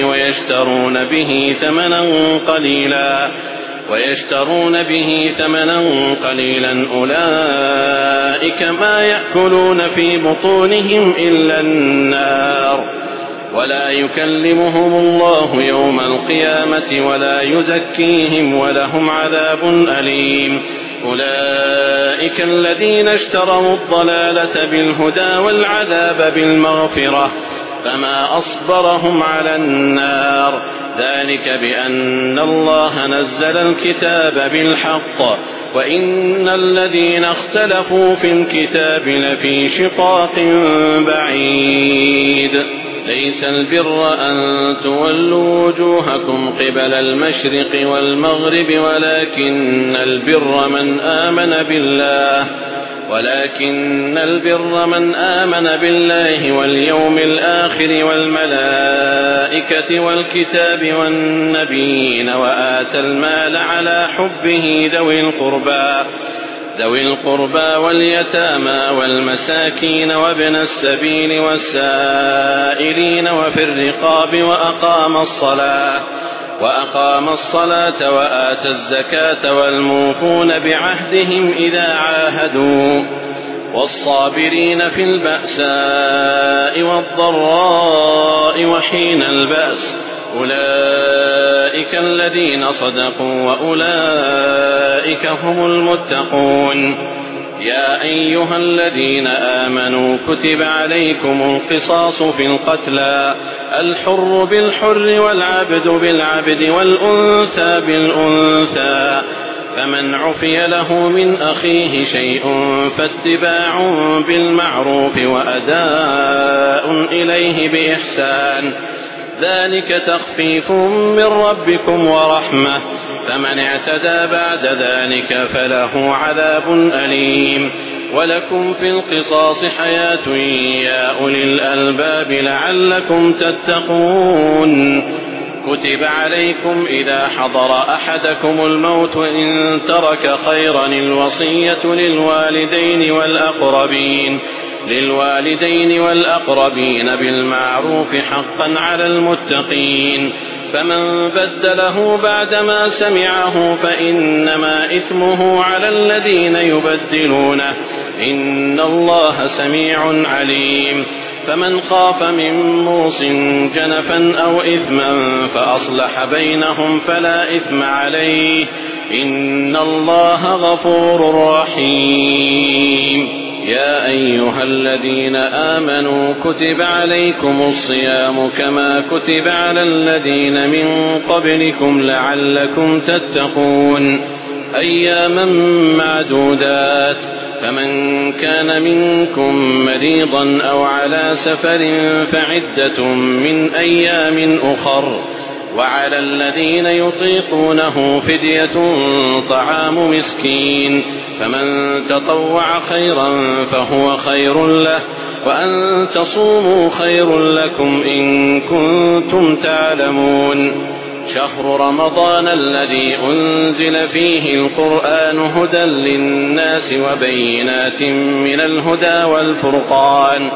ويشترون به ثمنا قليلا أولئك ما يأكلون في بطونهم إلا النار ولا يكلمهم الله يوم القيامة ولا يزكيهم ولهم عذاب أليم. أولئك الذين اشتروا الضلالة بالهدى والعذاب بالمغفرة فما أصبرهم على النار ذلك بأن الله نزل الكتاب بالحق وإن الذين اختلفوا في الكتاب لفي شقاق بعيد. ليس البر أن تولوا وجوهكم قبل المشرق والمغرب ولكن البر من آمن بالله واليوم الآخر والملائكة والكتاب والنبيين وآتى المال على حبه ذوي القربى واليتامى والمساكين وابن السبيل والسائلين وفي الرقاب وأقام الصلاة وآتى الزكاة والموفون بعهدهم إذا عاهدوا والصابرين في البأساء والضراء وحين البأس أولئك الذين صدقوا وأولئك هم المتقون. يا أيها الذين آمنوا كتب عليكم القصاص في القتلى الحر بالحر والعبد بالعبد والأنثى بالأنثى فمن عفي له من أخيه شيء فاتباع بالمعروف وأداء إليه بإحسان ذلك تخفيف من ربكم ورحمة فمن اعتدى بعد ذلك فله عذاب أليم. ولكم في القصاص حياة يا أولي الألباب لعلكم تتقون. كتب عليكم إذا حضر أحدكم الموت إن ترك خيرا الوصية للوالدين والأقربين بالمعروف حقا على المتقين. فمن بدله بعدما سمعه فإنما إثمه على الذين يبدلونه إن الله سميع عليم. فمن خاف من موص جنفا أو إثما فأصلح بينهم فلا إثم عليه إن الله غفور رحيم. يا أيها الذين آمنوا كتب عليكم الصيام كما كتب على الذين من قبلكم لعلكم تتقون أياما معدودات فمن كان منكم مريضا أو على سفر فعدة من أيام أخر وعلى الذين يطيقونه فدية طعام مسكين فمن تطوع خيرا فهو خير له وأن تصوموا خير لكم إن كنتم تعلمون. شهر رمضان الذي أنزل فيه القرآن هدى للناس وبينات من الهدى والفرقان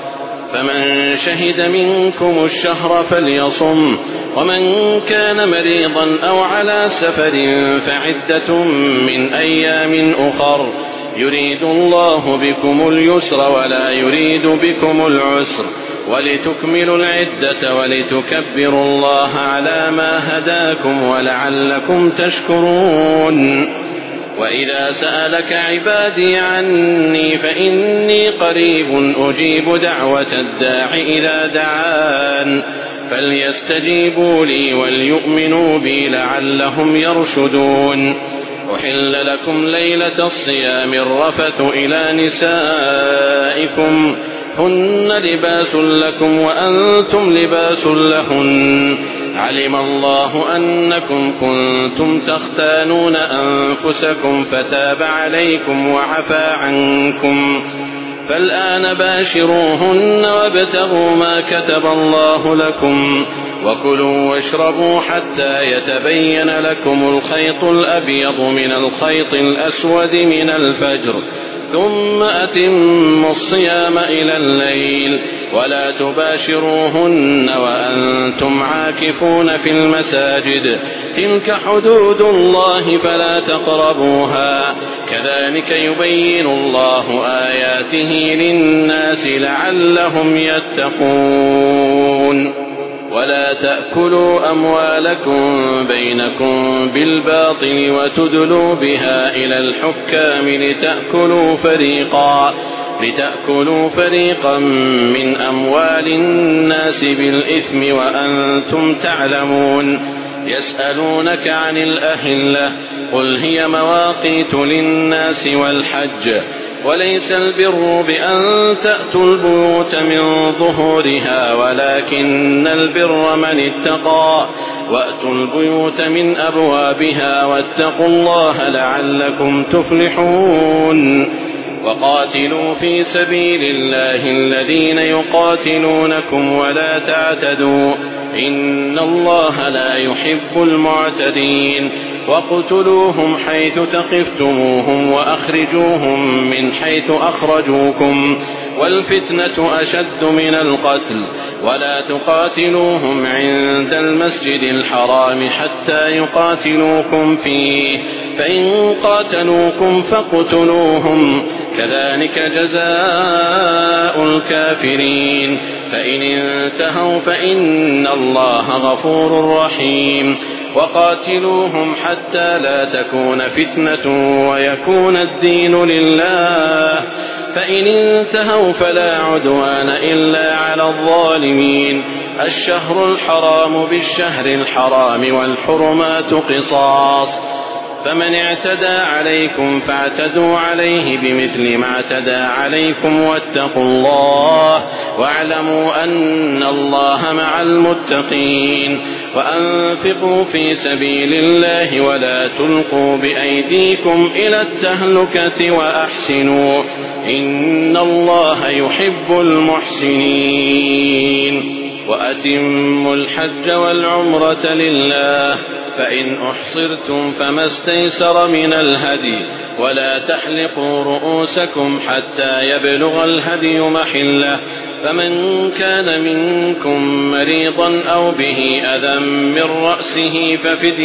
فمن شهد منكم الشهر فليصم ومن كان مريضا أو على سفر فعدة من أيام أخر يريد الله بكم اليسر ولا يريد بكم العسر ولتكملوا العدة ولتكبروا الله على ما هداكم ولعلكم تشكرون. وإذا سألك عبادي عني فإني قريب أجيب دعوة الداع إذا دعان فليستجيبوا لي وليؤمنوا بي لعلهم يرشدون. أحل لكم ليلة الصيام الرفث إلى نسائكم هن لباس لكم وأنتم لباس لهن علم الله أنكم كنتم تختانون أنفسكم فتاب عليكم وعفى عنكم فالآن باشروهن وابتغوا ما كتب الله لكم وكلوا واشربوا حتى يتبين لكم الخيط الأبيض من الخيط الأسود من الفجر ثم أتموا الصيام إلى الليل ولا تباشروهن وأنتم عاكفون في المساجد تلك حدود الله فلا تقربوها كذلك يبين الله آياته للناس لعلهم يتقون ولا تأكلوا أموالكم بينكم بالباطل وتدلوا بها إلى الحكام لتأكلوا فريقا من أموال الناس بالإثم وأنتم تعلمون يسألونك عن الأهلة قل هي مواقيت للناس والحج وليس البر بأن تأتوا البيوت من ظهورها ولكن البر من اتقى وأتوا البيوت من أبوابها واتقوا الله لعلكم تفلحون وقاتلوا في سبيل الله الذين يقاتلونكم ولا تعتدوا إن الله لا يحب المعتدين واقتلوهم حيث ثقفتموهم وأخرجوهم من حيث أخرجوكم والفتنة أشد من القتل ولا تقاتلوهم عند المسجد الحرام حتى يقاتلوكم فيه فإن قاتلوكم فاقتلوهم كذلك جزاء الكافرين فإن انتهوا فإن الله غفور رحيم وقاتلوهم حتى لا تكون فتنة ويكون الدين لله فإن انتهوا فلا عدوان إلا على الظالمين الشهر الحرام بالشهر الحرام والحرمات قصاص فمن اعتدى عليكم فاعتدوا عليه بمثل ما اعتدى عليكم واتقوا الله واعلموا أن الله مع المتقين وأنفقوا في سبيل الله ولا تلقوا بأيديكم إلى التهلكة وأحسنوا إن الله يحب المحسنين وأتموا الحج والعمرة لله فإن أحصرتم فما استيسر من الهدي ولا تحلقوا رؤوسكم حتى يبلغ الهدي محله فمن كان منكم مريضا أو به أذى من رأسه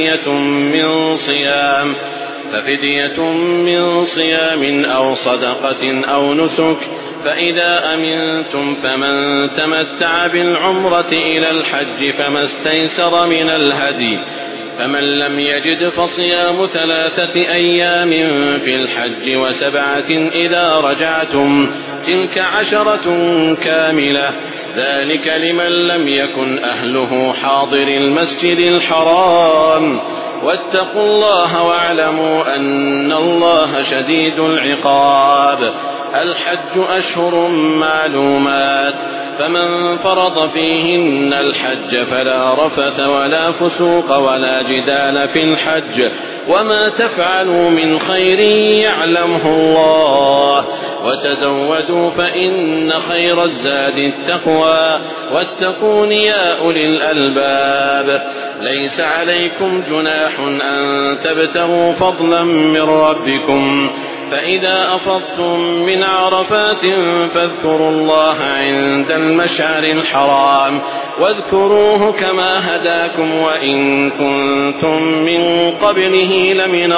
ففدية من صيام أو صدقة أو نسك فإذا أمنتم فمن تمتع بالعمرة إلى الحج فما استيسر من الهدي فمن لم يجد فصيام 3 أيام في الحج و7 إذا رجعتم تلك 10 كاملة ذلك لمن لم يكن أهله حاضر المسجد الحرام واتقوا الله واعلموا أن الله شديد العقاب الحج أشهر معلومات فمن فرض فيهن الحج فلا رفث ولا فسوق ولا جدال في الحج وما تفعلوا من خير يعلمه الله وتزودوا فإن خير الزاد التقوى واتقون يا أولي الألباب ليس عليكم جناح أن تبتغوا فضلا من ربكم فإذا أفضتم من عرفات فاذكروا الله عند المشعر الحرام واذكروه كما هداكم وإن كنتم من قبله لمن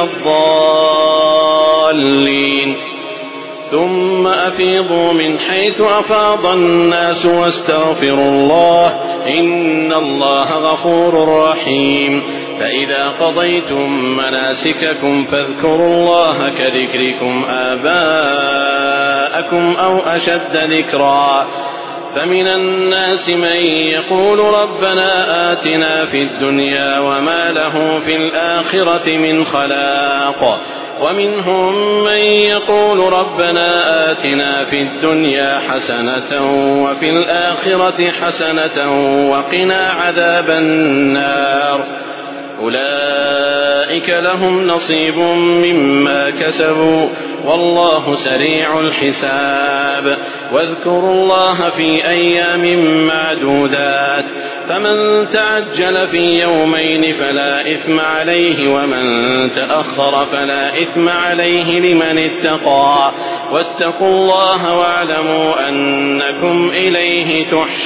الضالين ثم أفيضوا من حيث أفاض الناس واستغفروا الله إن الله غفور رحيم فإذا قضيتم مناسككم فاذكروا الله كذكركم آباءكم أو أشد ذكرا فمن الناس من يقول ربنا آتنا في الدنيا وما له في الآخرة من خلاق ومنهم من يقول ربنا آتنا في الدنيا حسنة وفي الآخرة حسنة وقنا عذاب النار أولئك لهم نصيب مما كسبوا والله سريع الحساب. واذكروا الله في أيام معدودات، فمن تعجل في يومين فلا إثم عليه، ومن تأخر فلا إثم عليه لمن اتقى. واتقوا الله واعلموا أنكم إليه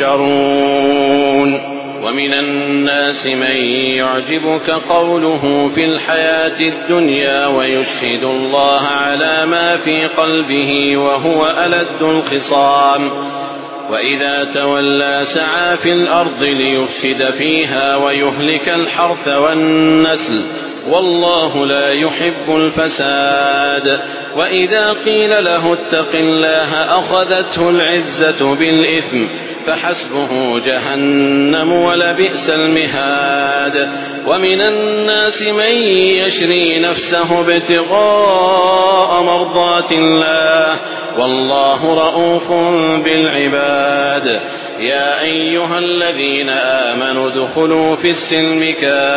تحشرون. ومن الناس من يعجبك قوله في الحياة الدنيا ويشهد الله على ما في قلبه وهو ألد الخصام، وإذا تولى سعى في الأرض ليفسد فيها ويهلك الحرث والنسل، والله لا يحب الفساد. وإذا قيل له اتق الله أخذته العزة بالإثم، فحسبه جهنم ولبئس المهاد. ومن الناس من يشري نفسه ابتغاء مرضات الله، والله رؤوف بالعباد. يا أيها الذين آمنوا ادخلوا في السلم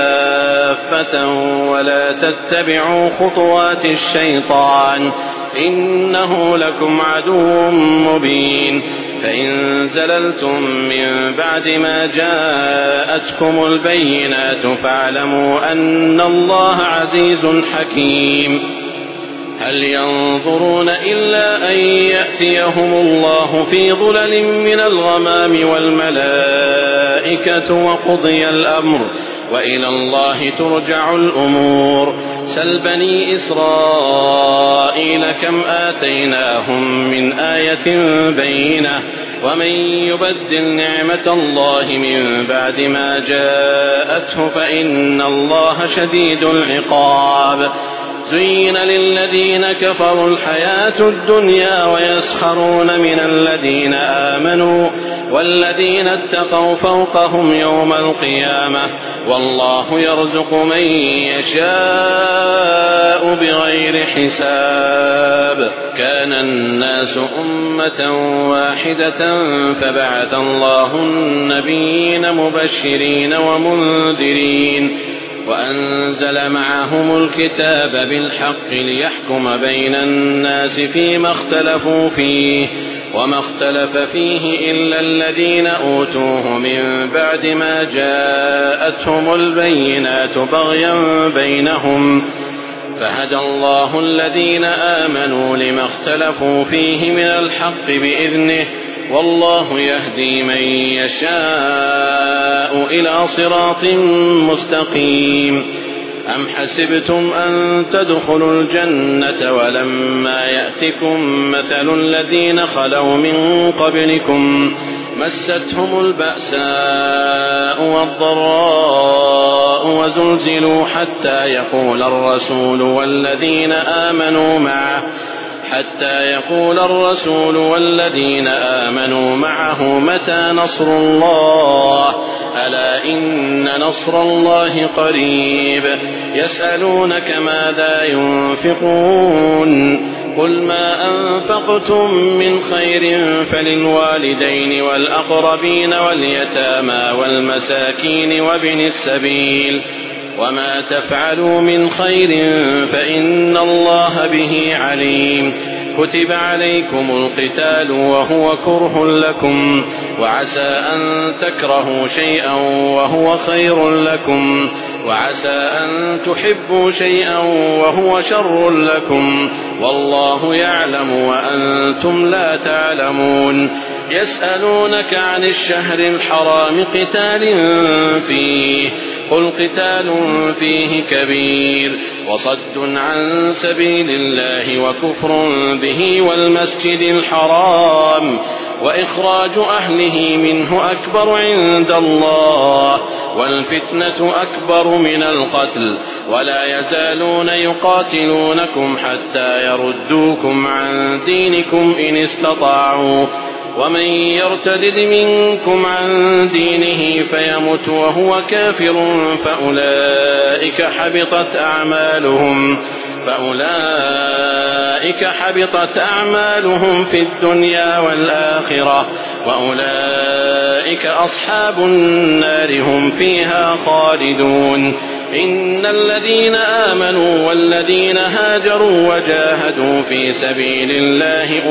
كافة ولا تتبعوا خطوات الشيطان، إنه لكم عدو مبين. فإن زللتم من بعد ما جاءتكم البينات فاعلموا أن الله عزيز حكيم. هل ينظرون إلا أن يأتيهم الله في ظلل من الغمام والملائكة وقضي الأمر، وإلى الله ترجع الأمور. سل بني إسرائيل كم آتيناهم من آية بينة، ومن يبدل نعمة الله من بعد ما جاءته فإن الله شديد العقاب. زين للذين كفروا الحياة الدنيا ويسخرون من الذين آمنوا، والذين اتقوا فوقهم يوم القيامة، والله يرزق من يشاء بغير حساب. كان الناس أمة واحدة فبعث الله النبيين مبشرين ومنذرين، وأنزل معهم الكتاب بالحق ليحكم بين الناس فيما اختلفوا فيه، وما اختلف فيه إلا الذين أوتوه من بعد ما جاءتهم البينات بغيا بينهم، فهدى الله الذين آمنوا لما اختلفوا فيه من الحق بإذنه، والله يهدي من يشاء إلى صراط مستقيم. أم حسبتم أن تدخلوا الجنة ولما يأتكم مثل الذين خلوا من قبلكم مستهم البأساء والضراء وزلزلوا حتى يقول الرسول والذين آمنوا معه متى نصر الله؟ ألا إن نصر الله قريب. يسألونك ماذا ينفقون؟ قل ما أنفقتم من خير فللوالدين والأقربين واليتامى والمساكين وابن السبيل، وما تفعلوا من خير فإن الله به عليم. كتب عليكم القتال وهو كره لكم، وعسى أن تكرهوا شيئا وهو خير لكم، وعسى أن تحبوا شيئا وهو شر لكم، والله يعلم وأنتم لا تعلمون. يسألونك عن الشهر الحرام قتال فيه، قل قتال فيه كبير، وصد عن سبيل الله وكفر به والمسجد الحرام، وإخراج أهله منه أكبر عند الله، والفتنة أكبر من القتل، ولا يزالون يقاتلونكم حتى يردوكم عن دينكم إن استطاعوا، ومن يرتد منكم عن دينه فيمت وهو كافر فأولئك حبطت أعمالهم في الدنيا والآخرة، وأولئك أصحاب النار هم فيها خالدون. إن الذين آمنوا والذين هاجروا وجاهدوا في سبيل الله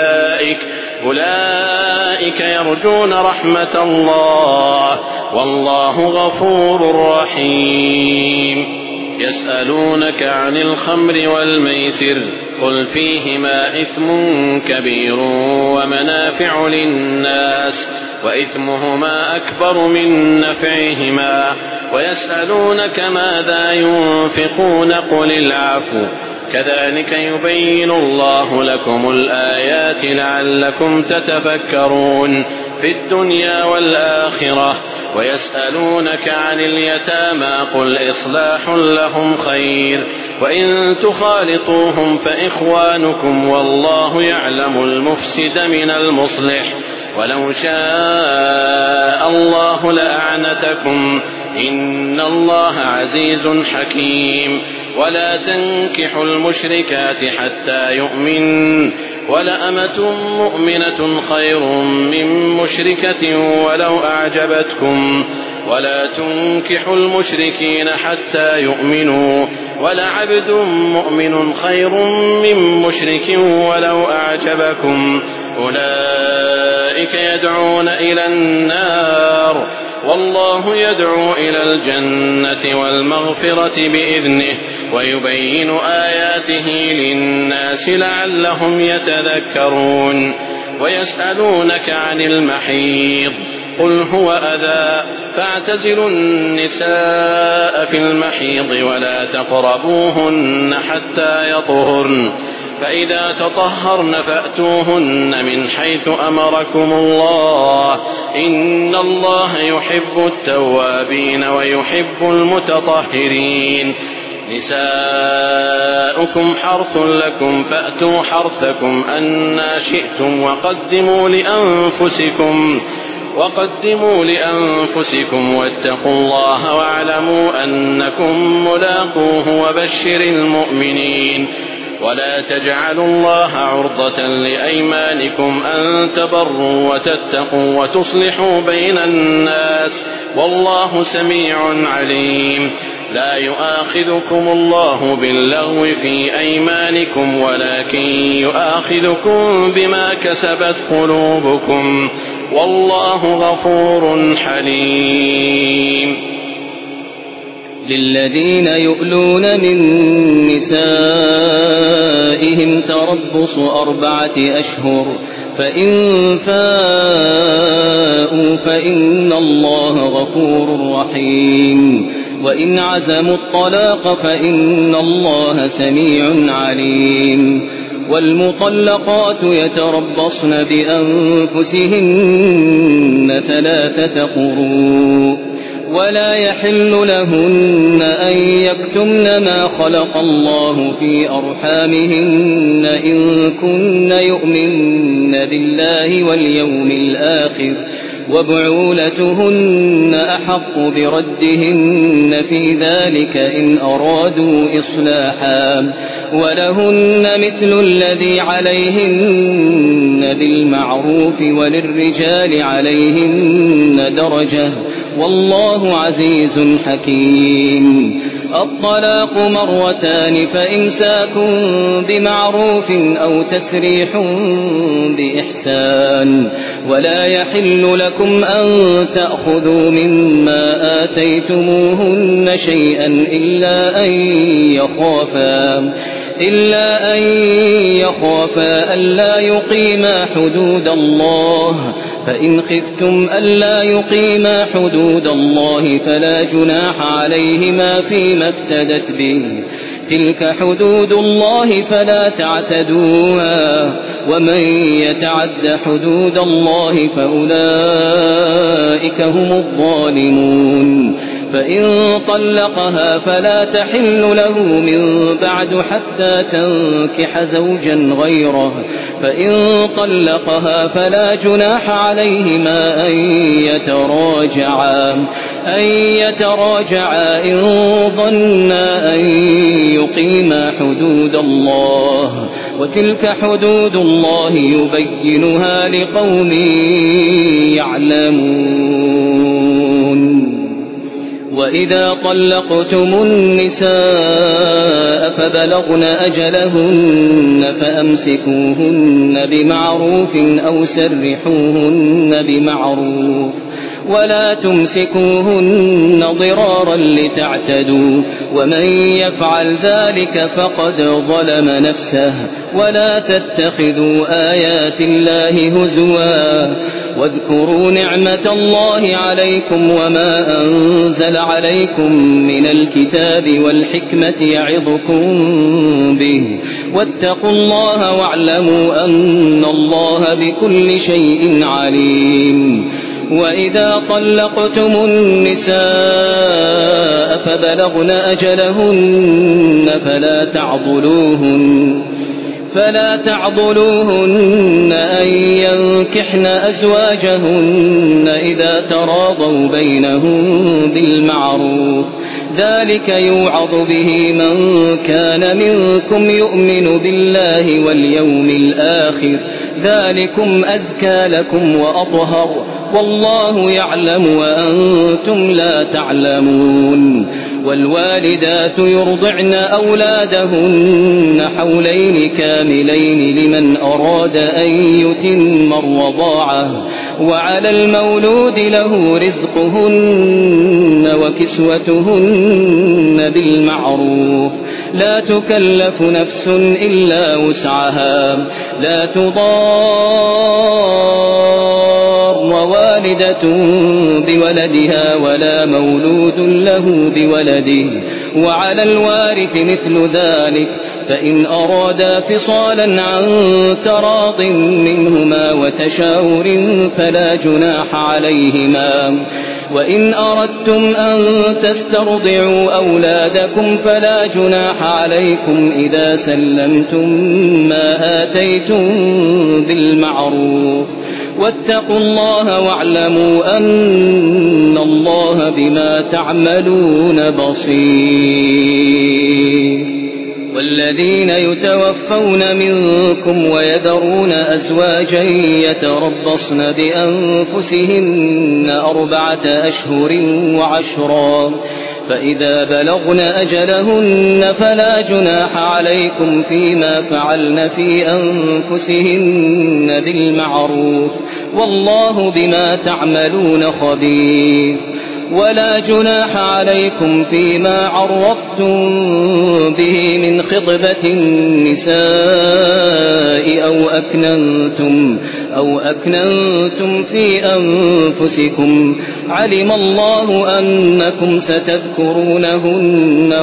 أولئك يرجون رحمة الله والله غفور رحيم. يسألونك عن الخمر والميسر قل فيهما إثم كبير ومنافع للناس وإثمهما أكبر من نفعهما ويسألونك ماذا ينفقون قل العفو كذلك يبين الله لكم الآيات لعلكم تتفكرون في الدنيا والآخرة. ويسألونك عن اليتامى قل إصلاح لهم خير وإن تخالطوهم فإخوانكم والله يعلم المفسد من المصلح ولو شاء الله لأعنتكم إن الله عزيز حكيم. ولا تنكحوا المشركات حتى يؤمن ولأمة مؤمنة خير من مشركة ولو أعجبتكم ولا تنكحوا المشركين حتى يؤمنوا ولعبد مؤمن خير من مشرك ولو أعجبكم أولئك يدعون إلى النار والله يدعو إلى الجنة والمغفرة بإذنه ويبين آياته للناس لعلهم يتذكرون. ويسألونك عن المحيض قل هو أذى فاعتزلوا النساء في المحيض ولا تقربوهن حتى يطهرن فإذا تطهرن فأتوهن من حيث أمركم الله إن الله يحب التوابين ويحب المتطهرين. نساؤكم حرث لكم فأتوا حرثكم أنى شئتم وقدموا لأنفسكم واتقوا الله واعلموا أنكم ملاقوه وبشر المؤمنين. ولا تجعلوا الله عرضة لأيمانكم أن تبروا وتتقوا وتصلحوا بين الناس والله سميع عليم. لا يؤاخذكم الله باللغو في أيمانكم ولكن يؤاخذكم بما كسبت قلوبكم والله غفور حليم. للذين يؤلون من نسائهم تربص 4 أشهر فإن فاءوا فإن الله غفور رحيم وإن عزموا الطلاق فإن الله سميع عليم. والمطلقات يتربصن بأنفسهن 3 قروء ولا يحل لهن أن يكتمن ما خلق الله في أرحامهن إن كن يؤمن بالله واليوم الآخر وبعولتهن أحق بردهن في ذلك إن أرادوا إصلاحا ولهن مثل الذي عليهن بالمعروف وللرجال عليهن درجة والله عزيز حكيم. الطلاق 2 فإمساك بمعروف أو تسريح بإحسان ولا يحل لكم أن تأخذوا مما آتيتموهن شيئا إلا أن يخافا ألا يقيما حدود الله فإن خفتم ألا يقيما حدود الله فلا جناح عليهما فيما افتدت به تلك حدود الله فلا تعتدوها ومن يتعد حدود الله فأولئك هم الظالمون. فإن طلقها فلا تحل له من بعد حتى تنكح زوجا غيره فإن طلقها فلا جناح عليهما أن يتراجعا إن ظنا أن يقيما حدود الله وتلك حدود الله يبينها لقوم يعلمون. وإذا طلقتم النساء فبلغن أجلهن فأمسكوهن بمعروف أو سرحوهن بمعروف ولا تمسكوهن ضرارا لتعتدوا ومن يفعل ذلك فقد ظلم نفسه ولا تتخذوا آيات الله هزوا واذكروا نعمة الله عليكم وما أنزل عليكم من الكتاب والحكمة يعظكم به واتقوا الله واعلموا أن الله بكل شيء عليم وإذا طلقتم النساء فبلغن أجلهن فلا تعضلوهن أن ينكحن أزواجهن إذا تراضوا بينهم بالمعروف ذلك يوعظ به من كان منكم يؤمن بالله واليوم الآخر ذلكم أزكى لكم وأطهر والله يعلم وأنتم لا تعلمون والوالدات يرضعن أولادهن حولين كاملين لمن أراد أن يتم الرضاعة وعلى المولود له رزقهن وكسوتهن بالمعروف لا تكلف نفس إلا وسعها لا تضار والدة بولدها ولا مولود له بولده وعلى الوارث مثل ذلك فإن أرادا فصالا عن تراض منهما وتشاور فلا جناح عليهما وإن أردتم أن تسترضعوا أولادكم فلا جناح عليكم إذا سلمتم ما آتيتم بالمعروف واتقوا الله واعلموا أن الله بما تعملون بصير والذين يتوفون منكم ويذرون أزواجا يتربصن بأنفسهن 4 أشهر وعشرا فإذا بلغن أجلهن فلا جناح عليكم فيما فعلن في أنفسهن بالمعروف والله بما تعملون خبير ولا جناح عليكم فيما عرفتم به من خطبة النساء أو أكننتم في أنفسكم علم الله أنكم ستذكرونهن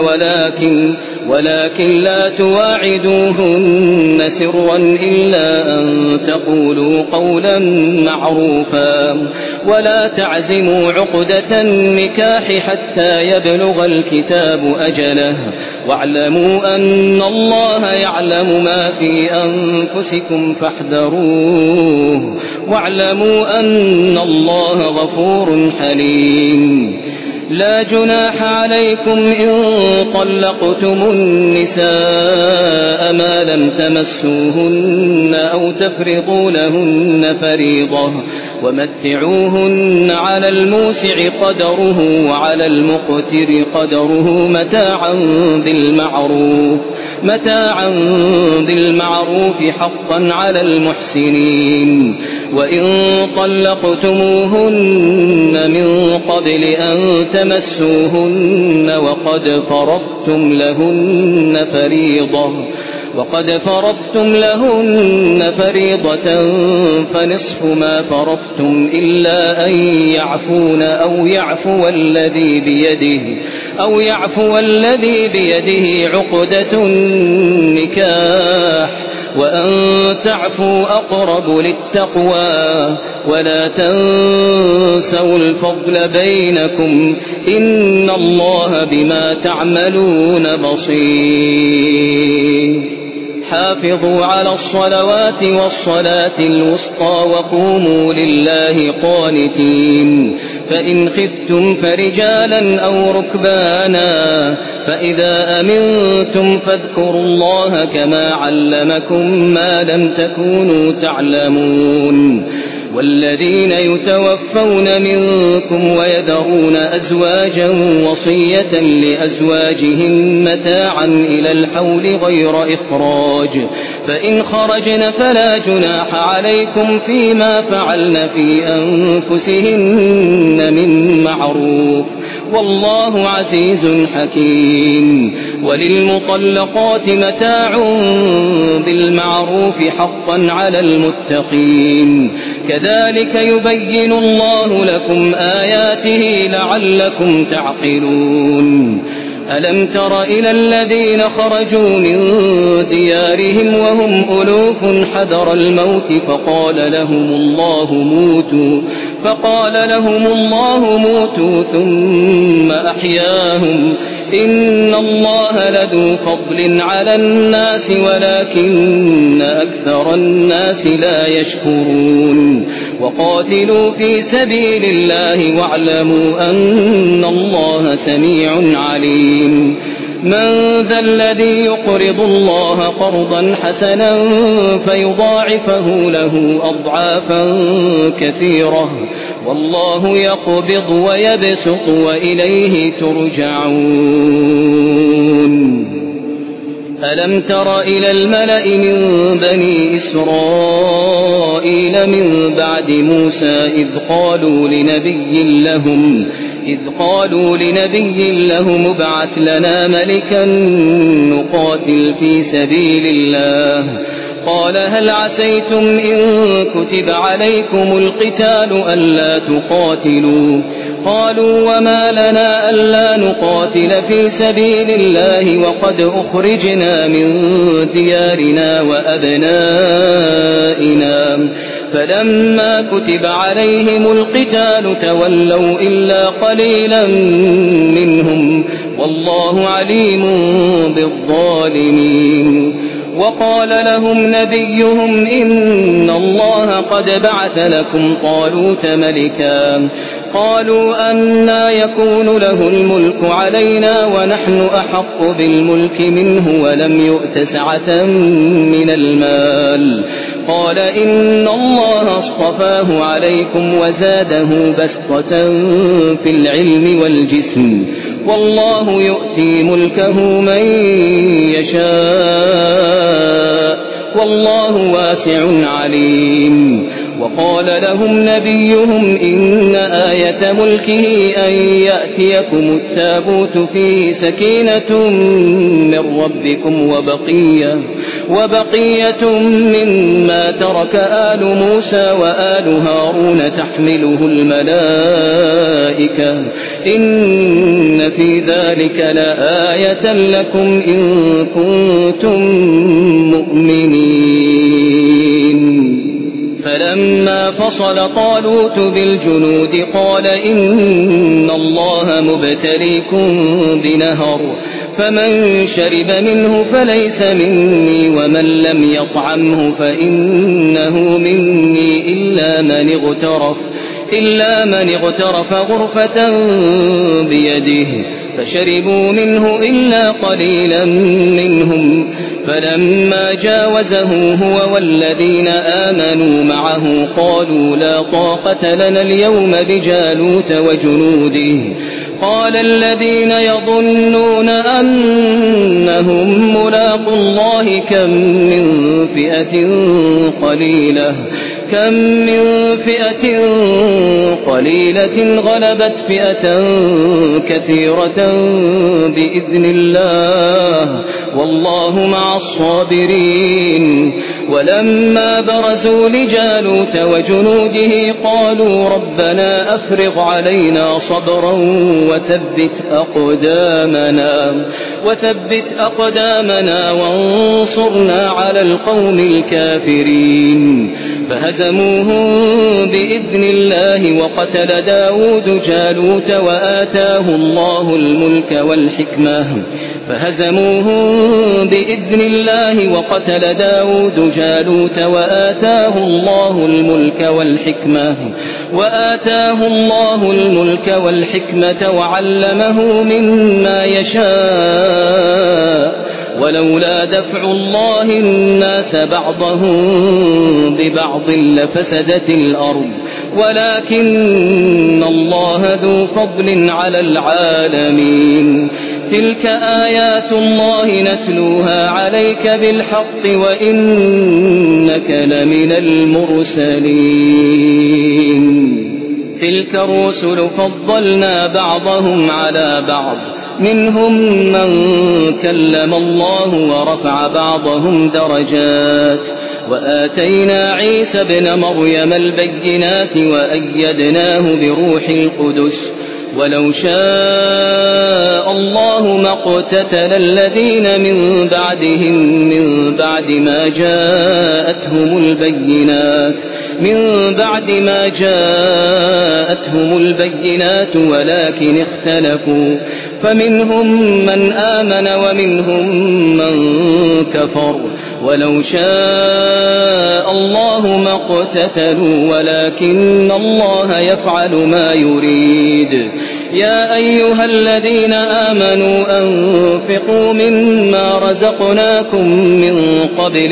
ولكن لا تواعدوهن سرا إلا أن تقولوا قولا معروفا ولا تعزموا عقدة النكاح حتى يبلغ الكتاب أجله واعلموا أن الله يعلم ما في أنفسكم فاحذروه واعلموا أن الله غفور حليم لا جناح عليكم إن طلقتم النساء ما لم تمسوهن أو تفرضوا لهن فريضة ومتعوهن على الموسع قدره وعلى المقتر قدره متاعا بالمعروف حقا على المحسنين وإن طلقتموهن من قبل أن تمسوهن وقد فرضتم لهن فريضة فنصف ما فرضتم إلا أن يعفون أو يعفو الذي بيده عقدة النكاح وأن تعفوا أقرب للتقوى ولا تنسوا الفضل بينكم إن الله بما تعملون بصير حافظوا على الصلوات والصلاة الوسطى وقوموا لله قانتين فإن خفتم فرجالا أو ركبانا فإذا أمنتم فاذكروا الله كما علمكم ما لم تكونوا تعلمون والذين يتوفون منكم ويذرون أزواجا وصية لأزواجهم متاعا إلى الحول غير إخراج فإن خرجن فلا جناح عليكم فيما فعلن في أنفسهن من معروف والله عزيز حكيم وللمطلقات متاع بالمعروف حقا على المتقين كذلك يبين الله لكم آياته لعلكم تعقلون ألم تر إلى الذين خرجوا من ديارهم وهم ألوف حذر الموت فقال لهم الله موتوا ثم أحياهم إن الله لذو فضل على الناس ولكن أكثر الناس لا يشكرون وقاتلوا في سبيل الله واعلموا أن الله سميع عليم من ذا الذي يقرض الله قرضا حسنا فيضاعفه له أضعافا كثيرة والله يقبض ويبسط وإليه ترجعون ألم تر إلى الملأ من بني إسرائيل من بعد موسى إذ قالوا لنبي لهم ابعث لنا ملكا نقاتل في سبيل الله قال هل عسيتم إن كتب عليكم القتال ألا تقاتلوا قالوا وما لنا ألا نقاتل في سبيل الله وقد أخرجنا من ديارنا وأبنائنا فلما كتب عليهم القتال تولوا إلا قليلا منهم والله عليم بالظالمين وقال لهم نبيهم إن الله قد بعث لكم طالوت ملكا قالوا أنى يكون له الملك علينا ونحن أحق بالملك منه ولم يؤت سعة من المال قال إن الله اصطفاه عليكم وزاده بسطة في العلم والجسم والله يؤتي ملكه من يشاء والله واسع عليم وقال لهم نبيهم إن آية ملكه أن يأتيكم التابوت فيه سكينة من ربكم وبقية مما ترك آل موسى وآل هارون تحمله الملائكة إن في ذلك لآية لكم إن كنتم مؤمنين فلما فصل طالوت بالجنود قال إن الله مبتليكم بنهر فمن شرب منه فليس مني ومن لم يطعمه فإنه مني إلا من اغترف غرفة بيده فشربوا منه إلا قليلا منهم فلما جاوزه هو والذين آمنوا معه قالوا لا طاقة لنا اليوم بجالوت وجنوده قال الذين يظنون أنهم ملاقوا الله كم من فئة قليلة غلبت فئة كثيرة بإذن الله والله مع الصابرين ولما برزوا لجالوت وجنوده قالوا ربنا أفرغ علينا صبرا وثبت أقدامنا وانصرنا على القوم الكافرين فهزموهم بإذن الله وقتل داود جالوت وآتاه الله الملك والحكمة وعلمه مما يشاء ولولا دفع الله الناس بعضهم ببعض لفسدت الأرض ولكن الله ذو فضل على العالمين تلك آيات الله نتلوها عليك بالحق وإنك لمن المرسلين تلك الرسل فضلنا بعضهم على بعض منهم من كلم الله ورفع بعضهم درجات وآتينا عيسى ابن مريم البينات وأيدناه بروح القدس ولو شاء الله ما اقتتل الذين من بعدهم من بعد ما جاءتهم البينات ولكن اختلفوا فمنهم من آمن ومنهم من كفر ولو شاء الله ما اقتتلوا ولكن الله يفعل ما يريد يا أيها الذين آمنوا أنفقوا مما رزقناكم من قبل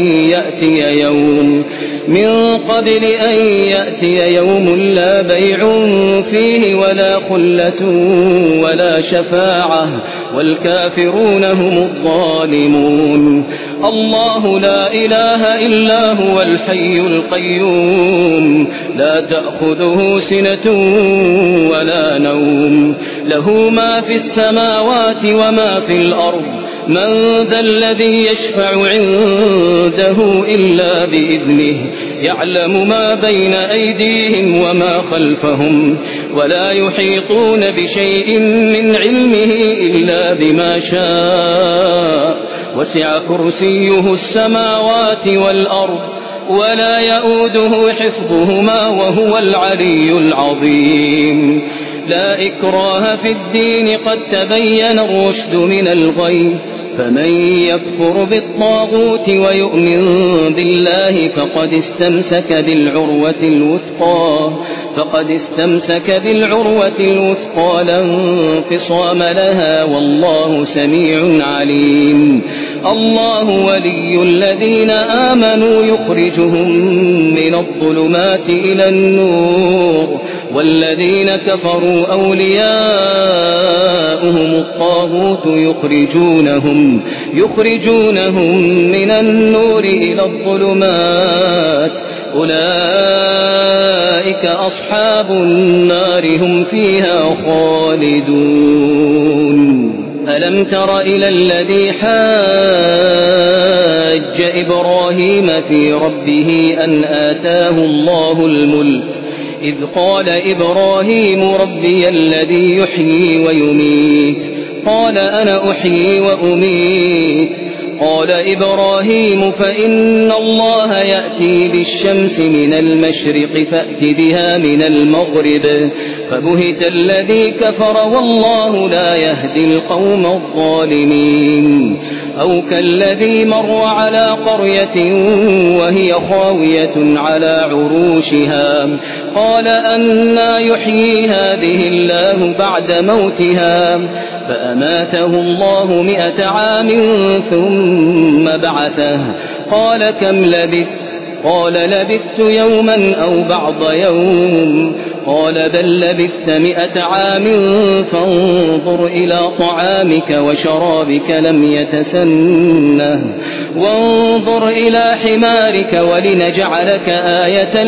أن يأتي يوم لا بيع فيه ولا خلة ولا شفاعة والكافرون هم الظالمون الله لا إله إلا هو الحي القيوم لا تأخذه سنة ولا نوم له ما في السماوات وما في الأرض من ذا الذي يشفع عنده إلا بإذنه يعلم ما بين أيديهم وما خلفهم ولا يحيطون بشيء من علمه إلا بما شاء وسع كرسيه السماوات والأرض ولا يؤوده حفظهما وهو العلي العظيم لا إكراه في الدين قد تبين الرشد من الغي فمن يكفر بالطاغوت ويؤمن بالله فقد استمسك بالعروة الوثقى لا انفصام لها والله سميع عليم الله ولي الذين آمنوا يخرجهم من الظلمات إلى النور والذين كفروا أولياؤهم الطاغوت يخرجونهم من النور إلى الظلمات أولئك أصحاب النار هم فيها خالدون ألم تر إلى الذي حاج إبراهيم في ربه أن آتاه الله الملك إذ قال إبراهيم ربي الذي يحيي ويميت قال أنا أحيي وأميت قال إبراهيم فإن الله يأتي بالشمس من المشرق فأت بها من المغرب فبهت الذي كفر والله لا يهدي القوم الظالمين أو كالذي مر على قرية وهي خاوية على عروشها قال أنى يحيي هذه الله بعد موتها فأماته الله 100 عام ثم بعثه قال كم لبثت قال لبثت يوما أو بعض يوم قال بل لبثت 100 عام فانظر إلى طعامك وشرابك لم يتسنه وانظر إلى حمارك ولنجعلك آية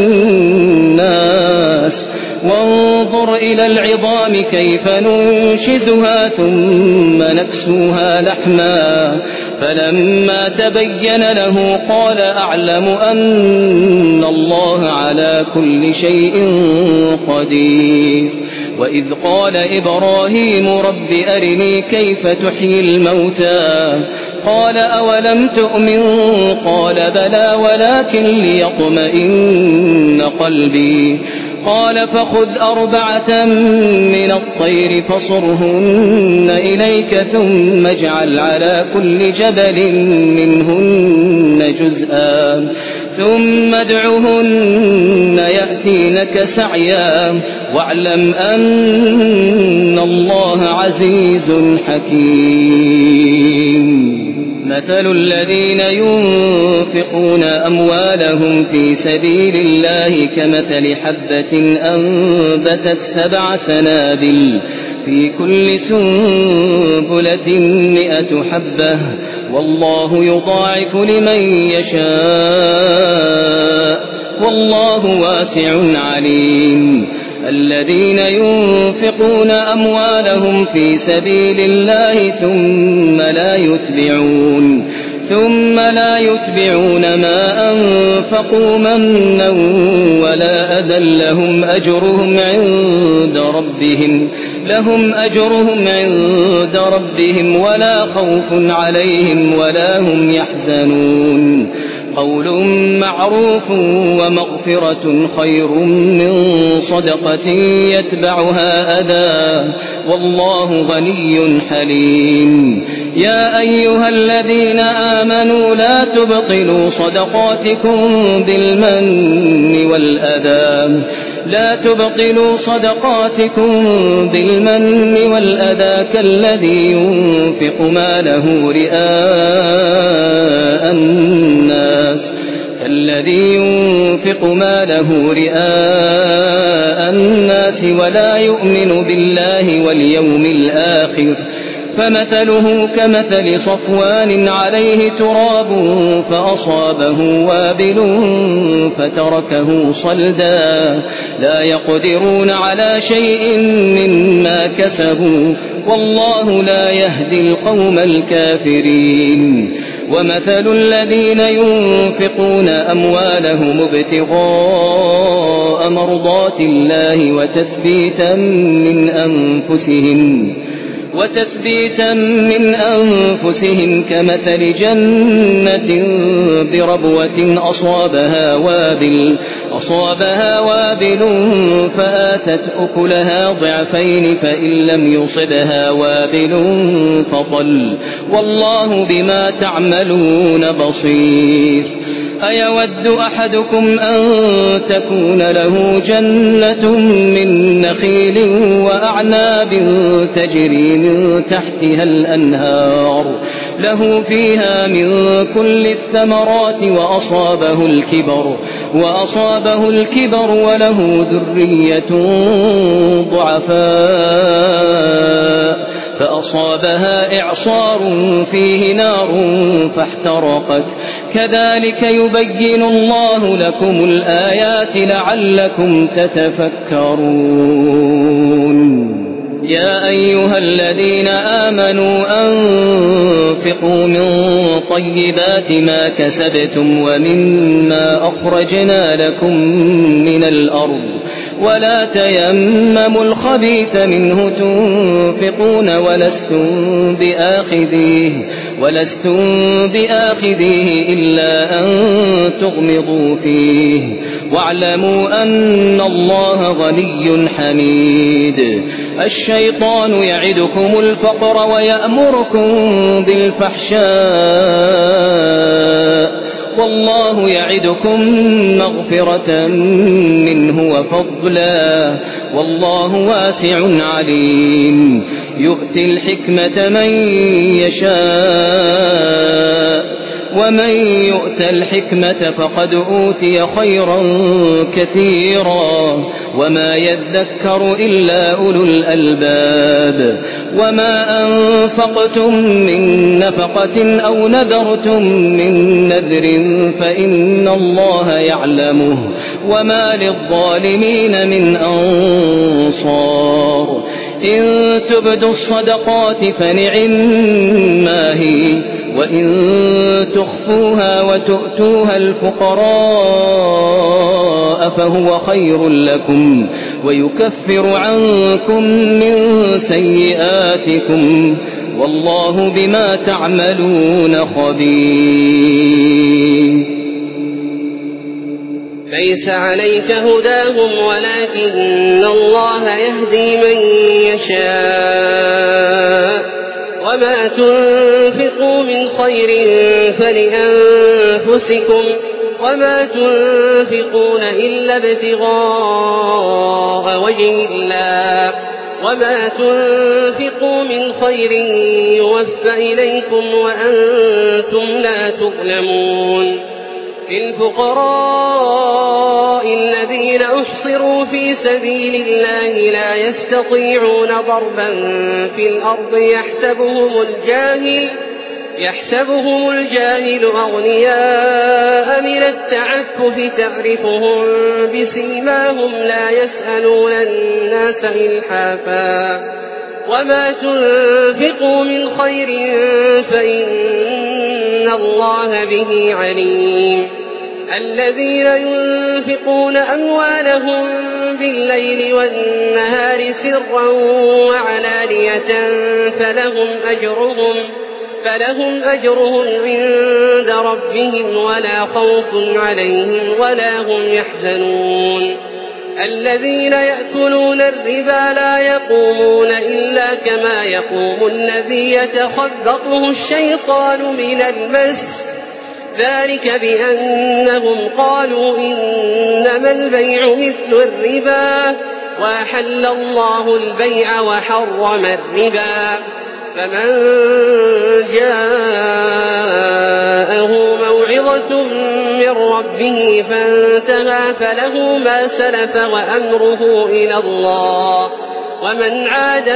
للناس وانظر إلى العظام كيف ننشزها ثم نكسوها لحما فلما تبين له قال أعلم أن الله على كل شيء قدير وإذ قال إبراهيم رب أرني كيف تحيي الموتى قال أولم تؤمن قال بلى ولكن ليطمئن قلبي قال فخذ 4 من الطير فصرهن إليك ثم اجعل على كل جبل منهن جزءا ثم ادعهن يأتينك سعيا واعلم أن الله عزيز حكيم. مثل الذين ينفقون أموالهم في سبيل الله كمثل حبة أنبتت 7 سنابل في كل سنبلة 100 حبة والله يضاعف لمن يشاء والله واسع عليم. الذين ينفقون أموالهم في سبيل الله ثم لا يتبعون ما أنفقوا منا ولا أذى لهم أجرهم عند ربهم ولا خوف عليهم ولا هم يحزنون. قول معروف ومغفرة خير من صدقة يتبعها أذى والله غني حليم. يا أيها الذين آمنوا لا تبطلوا صدقاتكم بالمن والأذى كالذي ينفق ماله رئاء الناس ولا يؤمن بالله واليوم الآخر فمثله كمثل صفوان عليه تراب فأصابه وابل فتركه صلدا لا يقدرون على شيء مما كسبوا والله لا يهدي القوم الكافرين. ومثل الذين ينفقون أموالهم ابتغاء مرضات الله وتثبيتا من أنفسهم كمثل جنة بربوة أصابها وابل فآتت أكلها ضعفين فإن لم يصبها وابل فطل والله بما تعملون بصير. أيود أحدكم أن تكون له جنة من نخيل وأعناب تجري من تحتها الأنهار له فيها من كل الثمرات وأصابه الكبر وله ذرية ضعفاء فأصابها إعصار فيه نار فاحترقت كذلك يبين الله لكم الآيات لعلكم تتفكرون. يا أيها الذين آمنوا أنفقوا من طيبات ما كسبتم ومما أخرجنا لكم من الأرض ولا تيمموا الخبيث منه تنفقون ولستم بآخذيه إلا أن تغمضوا فيه واعلموا أن الله غني حميد. الشيطان يعدكم الفقر ويأمركم بالفحشاء والله يعدكم مغفرة منه وفضلا والله واسع عليم. يؤتي الحكمة من يشاء ومن يؤت الحكمة فقد أوتي خيرا كثيرا وما يذكر إلا أولو الألباب. وما أنفقتم من نفقة أو نذرتم من نذر فإن الله يعلمه وما للظالمين من أنصار. إن تبدوا الصدقات فنعما هي وإن تخفوها وتؤتوها الفقراء فهو خير لكم ويكفر عنكم من سيئاتكم والله بما تعملون خبير. ليس عليك هداهم ولكن الله يهدي من يشاء وما تنفقوا من خير فلأنفسكم وما تنفقون إلا ابتغاء وجه الله وما تنفقوا من خير يوفى إليكم وأنتم لا تظلمون للفقراء الذين أحصروا في سبيل الله لا يستطيعون ضربا في الأرض يحسبهم الجاهل أغنياء من التعفف تعرفهم بسيماهم لا يسألون الناس إلحافا وما تنفقوا من خير فإن الله به عليم الذين ينفقون أموالهم بالليل والنهار سرا وعلانية فلهم أجرهم عند ربهم ولا خوف عليهم ولا هم يحزنون الذين يأكلون الربا لا يقومون إلا كما يقوم الذي يتخبطه الشيطان من المس ذلك بأنهم قالوا إنما البيع مثل الربا وأحل الله البيع وحرم الربا فمن جاءه موعظة من ربه فانتهى فله ما سلف وأمره إلى الله ومن عاد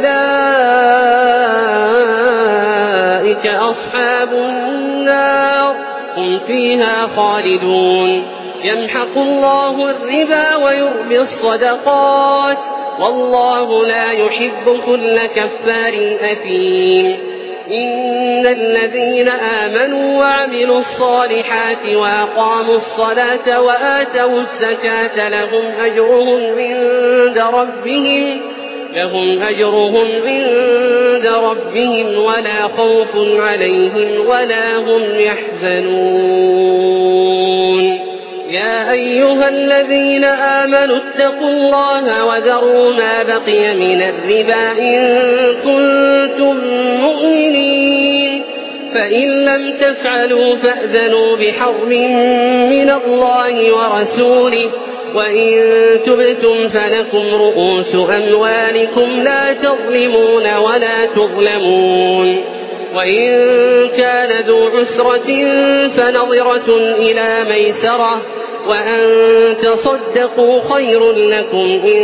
فأولئك أصحاب النار هم فيها خالدون يمحق الله الربا ويربي الصدقات والله لا يحب كل كفار أثيم إن الذين آمنوا وعملوا الصالحات وأقاموا الصلاة وآتوا الزكاة لهم أجرهم عند ربهم ولا خوف عليهم ولا هم يحزنون يا أيها الذين آمنوا اتقوا الله وذروا ما بقي من الربا إن كنتم مؤمنين فإن لم تفعلوا فأذنوا بحرب من الله ورسوله وإن تبتم فلكم رؤوس أموالكم لا تظلمون ولا تظلمون وإن كان ذو عسرة فنظرة إلى ميسرة وأن تصدقوا خير لكم إن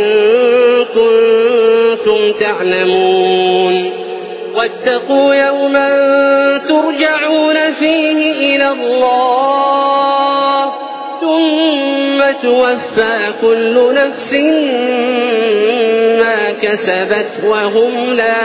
كنتم تعلمون واتقوا يوما ترجعون فيه إلى الله ثم توفى كل نفس ما كسبت وهم لا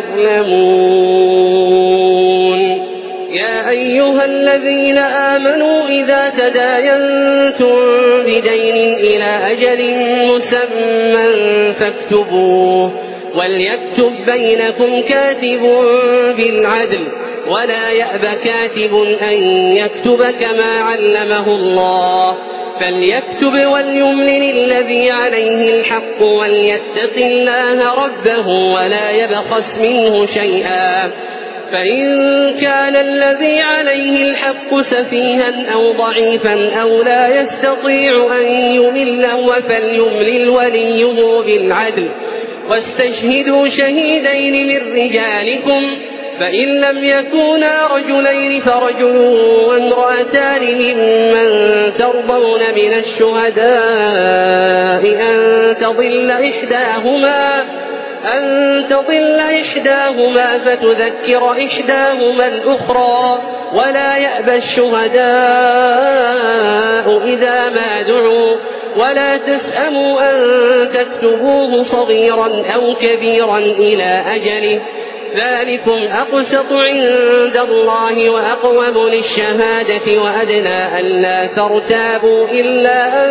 يظلمون يا أيها الذين آمنوا إذا تداينتم بدين إلى أجل مسمى فاكتبوه وليكتب بينكم كاتب بالعدل ولا يأب كاتب أن يكتب كما علمه الله فليكتب وليملل الذي عليه الحق وليتق الله ربه ولا يبخس منه شيئا فإن كان الذي عليه الحق سفيها أو ضعيفا أو لا يستطيع أن يمل فليملل وليه بالعدل واستشهدوا شهيدين من رجالكم فإن لم يكونا رجلين فرجل وامرأتان ممن ترضون من الشهداء أن تضل إحداهما فتذكر إحداهما الأخرى ولا يأبى الشهداء إذا ما دعوا ولا تسأموا أن تكتبوه صغيرا أو كبيرا إلى أجله ذلكم أقسط عند الله وأقوم للشهادة وأدنى ألا ترتابوا إلا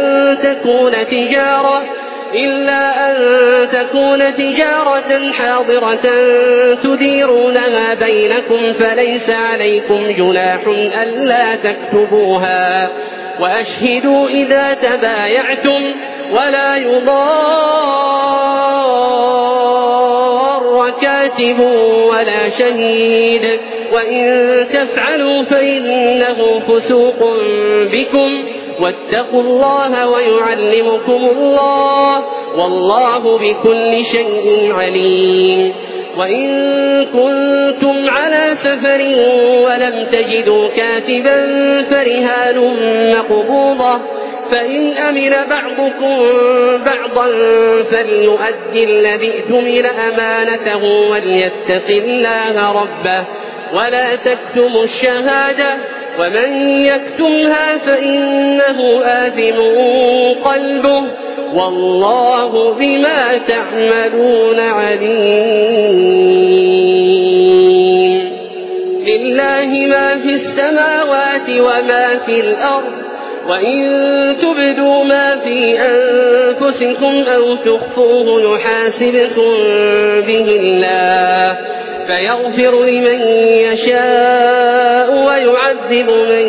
أن تكون تجارة حاضرة تديرونها بينكم فليس عليكم جناح ألا تكتبوها وأشهدوا إذا تبايعتم ولا يضار الله كاتب ولا شهيد وإن تفعلوا فإنه فسوق بكم واتقوا الله ويعلمكم الله والله بكل شيء عليم. وإن كنتم على سفر ولم تجدوا كاتبا فرهان مقبوضة فإن أمن بعضكم بعضا فليؤدي الذي اؤتمن أمانته وليتق الله ربه ولا تكتموا الشهادة ومن يكتمها فإنه آثم قلبه والله بما تعملون عليم. لله ما في السماوات وما في الأرض وإن تبدوا ما في أنفسكم أو تخفوه يحاسبكم به الله فيغفر لمن يشاء ويعذب من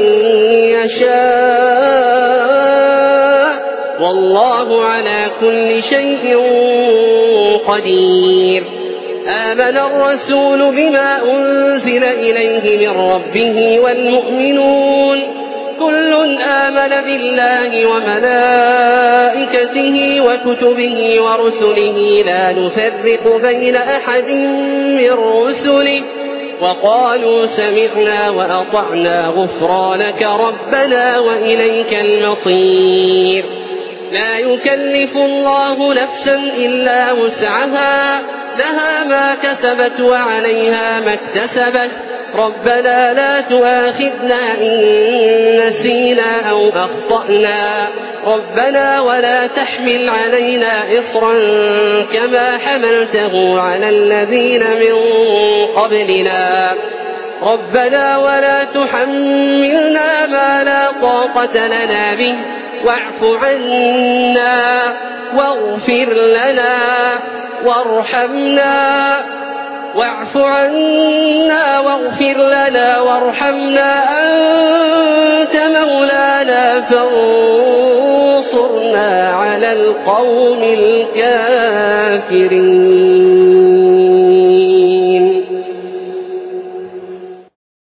يشاء والله على كل شيء قدير. آمن الرسول بما أنزل إليه من ربه والمؤمنون كل آمن بالله وملائكته وكتبه ورسله لا نفرق بين أحد من رسله وقالوا سمعنا وأطعنا غفرانك ربنا وإليك المصير. لا يكلف الله نفسا إلا وسعها لها ما كسبت وعليها ما اكتسبت ربنا لا تؤاخذنا إن نسينا أو أخطأنا ربنا ولا تحمل علينا إصرا كما حملته على الذين من قبلنا ربنا ولا تحملنا ما لا طاقة لنا به واعف عنا واغفر لنا وارحمنا واعف عنا واغفر لنا وارحمنا أنت مولانا فانصرنا على القوم الكافرين.